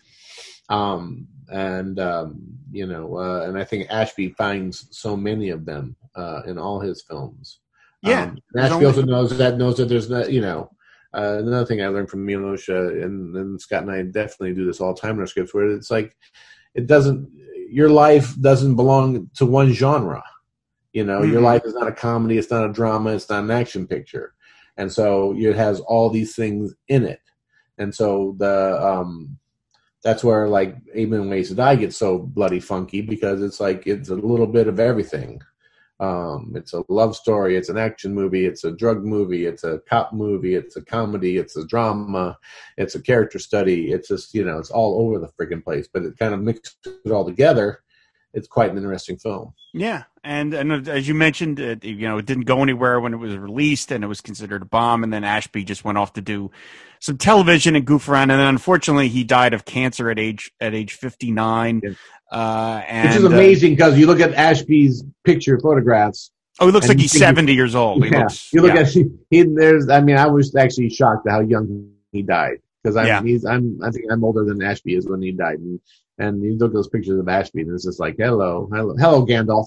Um, and, um, you know, uh, and I think Ashby finds so many of them uh, in all his films. Yeah. Um, Ashby only- also knows that, knows that there's not, you know, uh, another thing I learned from Milos, uh, and, and Scott and I definitely do this all the time in our scripts, where it's like, it doesn't, your life doesn't belong to one genre. You know, mm-hmm. Your life is not a comedy, it's not a drama, it's not an action picture. And so it has all these things in it. And so the, um, that's where like Eight Million Ways to Die gets so bloody funky, because it's like, it's a little bit of everything. Um, it's a love story, it's an action movie, it's a drug movie, it's a cop movie, it's a comedy, it's a drama, it's a character study. It's just, you know, it's all over the friggin' place, but it kind of mixes it all together. It's quite an interesting film. Yeah, and and as you mentioned, it, you know, it didn't go anywhere when it was released, and it was considered a bomb. And then Ashby just went off to do some television and goof around, and then unfortunately he died of cancer at age at age fifty-nine. Yeah. Uh, and, Which is amazing, because uh, you look at Ashby's picture photographs. Oh, he looks like he's seventy years old. He yeah, looks, you look yeah. at he. There's, I mean, I was actually shocked at how young he died, because I'm, yeah. he's, I'm, I think I'm older than Ashby is when he died, and and you look at those pictures of Ashby, and it's just like, hello, hello, hello, Gandalf.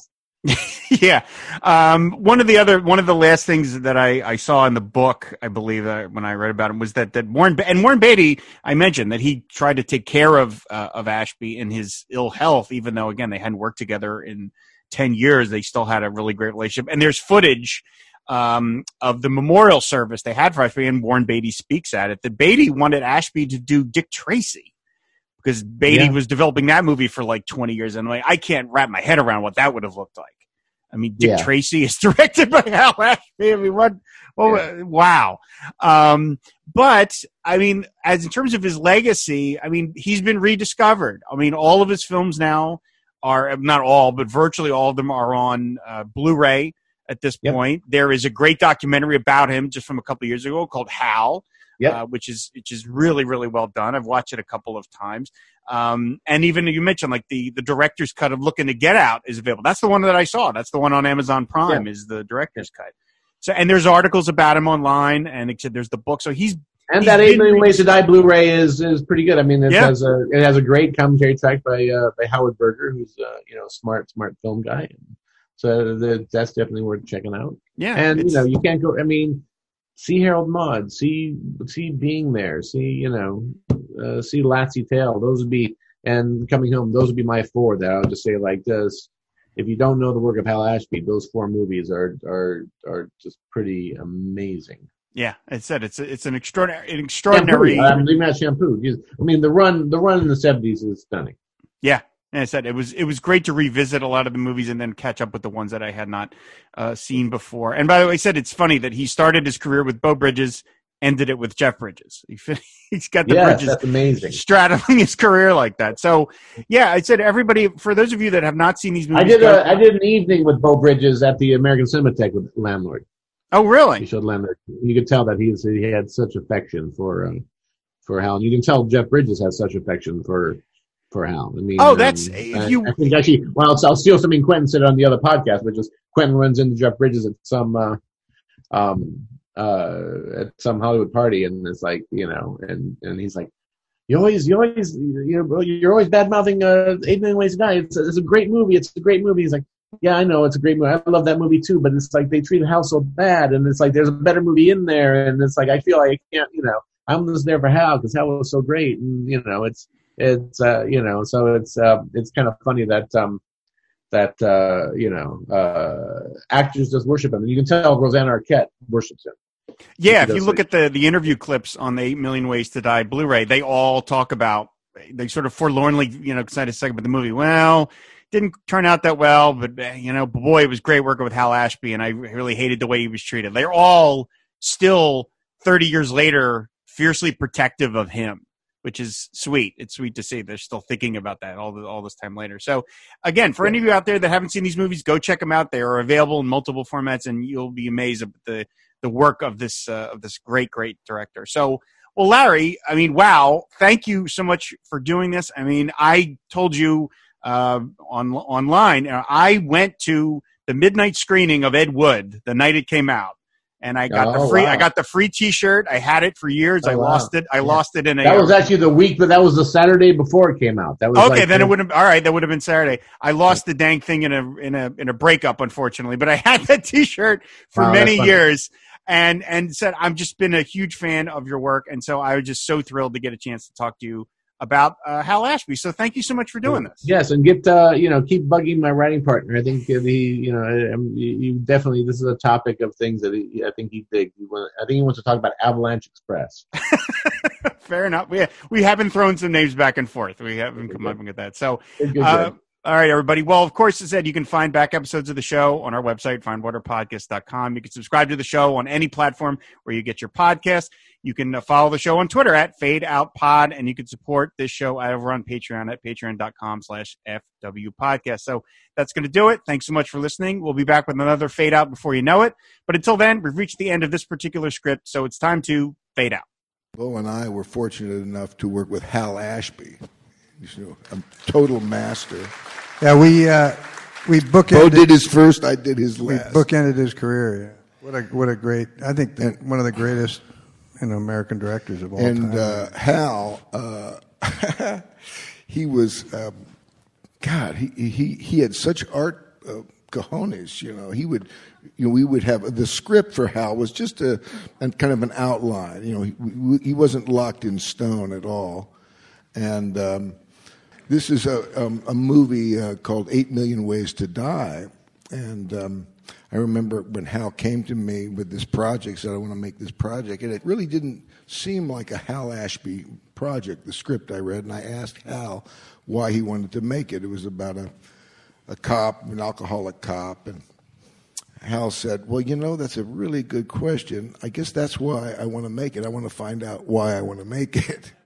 Yeah. Um, one of the other, one of the last things that I, I saw in the book, I believe, uh, when I read about him, was that, that Warren, and Warren Beatty, I mentioned that he tried to take care of, uh, of Ashby in his ill health, even though, again, they hadn't worked together in ten years. They still had a really great relationship. And there's footage, um, of the memorial service they had for Ashby, and Warren Beatty speaks at it, that Beatty wanted Ashby to do Dick Tracy, because Beatty yeah. was developing that movie for like twenty years. And like, I can't wrap my head around what that would have looked like. I mean, Dick yeah. Tracy is directed by Hal Ashby. I mean, what? Well, yeah. Wow. Um, but I mean, as in terms of his legacy, I mean, he's been rediscovered. I mean, all of his films now are, not all, but virtually all of them are on uh, Blu-ray at this yep. point. There is a great documentary about him just from a couple of years ago called Hal. Yep. Uh, which is which is really, really well done. I've watched it a couple of times. Um, and even you mentioned like the, the director's cut of Looking to Get Out is available. That's the one that I saw. That's the one on Amazon Prime, yeah. is the director's cut. So, and there's articles about him online, and except there's the book. So he's and he's that Eight Million Ways to Die Blu-ray is is pretty good. I mean, it yeah. has a it has a great commentary track by uh, by Howard Berger, who's uh, you know smart smart film guy. So the, that's definitely worth checking out. Yeah, and you know you can't go. I mean. See Harold Maude, see see Being There, see you know, uh, see Lassie Tale. Those would be, and Coming Home. Those would be my four that I would just say like this. if you don't know the work of Hal Ashby, those four movies are are are just pretty amazing. Yeah, I said it's it's an extraordinary, an extraordinary. Shampoo. I'm leaving out Shampoo. I mean, the run the run in the seventies is stunning. Yeah, and I said it was it was great to revisit a lot of the movies and then catch up with the ones that I had not uh, seen before. And by the way, I said it's funny that he started his career with Beau Bridges, ended it with Jeff Bridges. He he's got the yes, Bridges that's amazing. straddling his career like that. So yeah, I said everybody, for those of you that have not seen these movies, I did a, I did an evening with Beau Bridges at the American Cinematheque with Landlord. Oh, really? He showed Landlord. You could tell that he's he had such affection for um, for Hal. And you can tell Jeff Bridges has such affection for for Hal. I mean, oh, that's um, if I, you. I think actually, well, I'll, I'll steal something Quentin said on the other podcast, which is Quentin runs into Jeff Bridges at some uh, um uh at some Hollywood party, and it's like, you know, and and he's like, you always you always you're you're always bad mouthing uh, Eight Million Ways to Die. It's a, it's a great movie. It's a great movie. He's like, yeah, I know it's a great movie. I love that movie too, but it's like they treated Hal so bad, and it's like there's a better movie in there, and it's like I feel like I can't, you know, I'm just there for Hal because Hal was so great, and you know, it's it's uh, you know, so it's uh, it's kind of funny that um that uh, you know uh, actors just worship him, and you can tell Rosanna Arquette worships him. Yeah, if you look at the the interview clips on the Eight Million Ways to Die Blu-ray, they all talk about they sort of forlornly, you know, decided to second about the movie. Well, didn't turn out that well, but you know, boy, it was great working with Hal Ashby, and I really hated the way he was treated. They're all still thirty years later fiercely protective of him, which is sweet. It's sweet to see they're still thinking about that all the, all this time later. So again, for any of you out there that haven't seen these movies, go check them out. They are available in multiple formats, and you'll be amazed at the the work of this uh, of this great, great director. So, well, Larry, I mean, wow, thank you so much for doing this. I mean, I told you uh, on online, uh, I went to the midnight screening of Ed Wood the night it came out, and I got oh, the free wow. I got the free T-shirt. I had it for years. Oh, I wow. lost it. I yeah. lost it in a. That was actually the week, but that was the Saturday before it came out. That was okay. like then the, it would have. All right, that would have been Saturday. I lost the dang thing in a in a in a breakup, unfortunately. But I had that T-shirt for wow, many years, and and said I've just been a huge fan of your work, and so I was just so thrilled to get a chance to talk to you about uh, Hal Ashby. So thank you so much for doing this. Yes, and get uh, you know keep bugging my writing partner. I think he you know I, you definitely this is a topic of things that he, I think he digs. I think he wants to talk about Avalanche Express. Fair enough. We we have been throwing some names back and forth. We haven't come up with that. So. Good, good, uh, good. All right, everybody. Well, of course, as I said, you can find back episodes of the show on our website, find water podcast dot com. You can subscribe to the show on any platform where you get your podcast. You can uh, follow the show on Twitter at Fade Out Pod, and you can support this show over on Patreon at patreon dot com slash F W podcast. So that's going to do it. Thanks so much for listening. We'll be back with another Fade Out before you know it. But until then, we've reached the end of this particular script, so it's time to fade out. Bo and I were fortunate enough to work with Hal Ashby, you know, a total master. Yeah, we uh, we bookended. Bo did his first, I did his We last. bookended his career. Yeah. What a what a great! I think the, And- one of the greatest, you know, American directors of all and time. uh, Hal, uh, he was, um, God, he, he he had such art uh, cojones. You know, he would, you know, we would have the script for Hal was just a, a kind of an outline. You know, he, he wasn't locked in stone at all, and. Um, This is a, um, a movie uh, called Eight Million Ways to Die. And um, I remember when Hal came to me with this project, said, I want to make this project. And it really didn't seem like a Hal Ashby project, the script I read. And I asked Hal why he wanted to make it. It was about a, a cop, an alcoholic cop. And Hal said, well, you know, that's a really good question. I guess that's why I want to make it. I want to find out why I want to make it.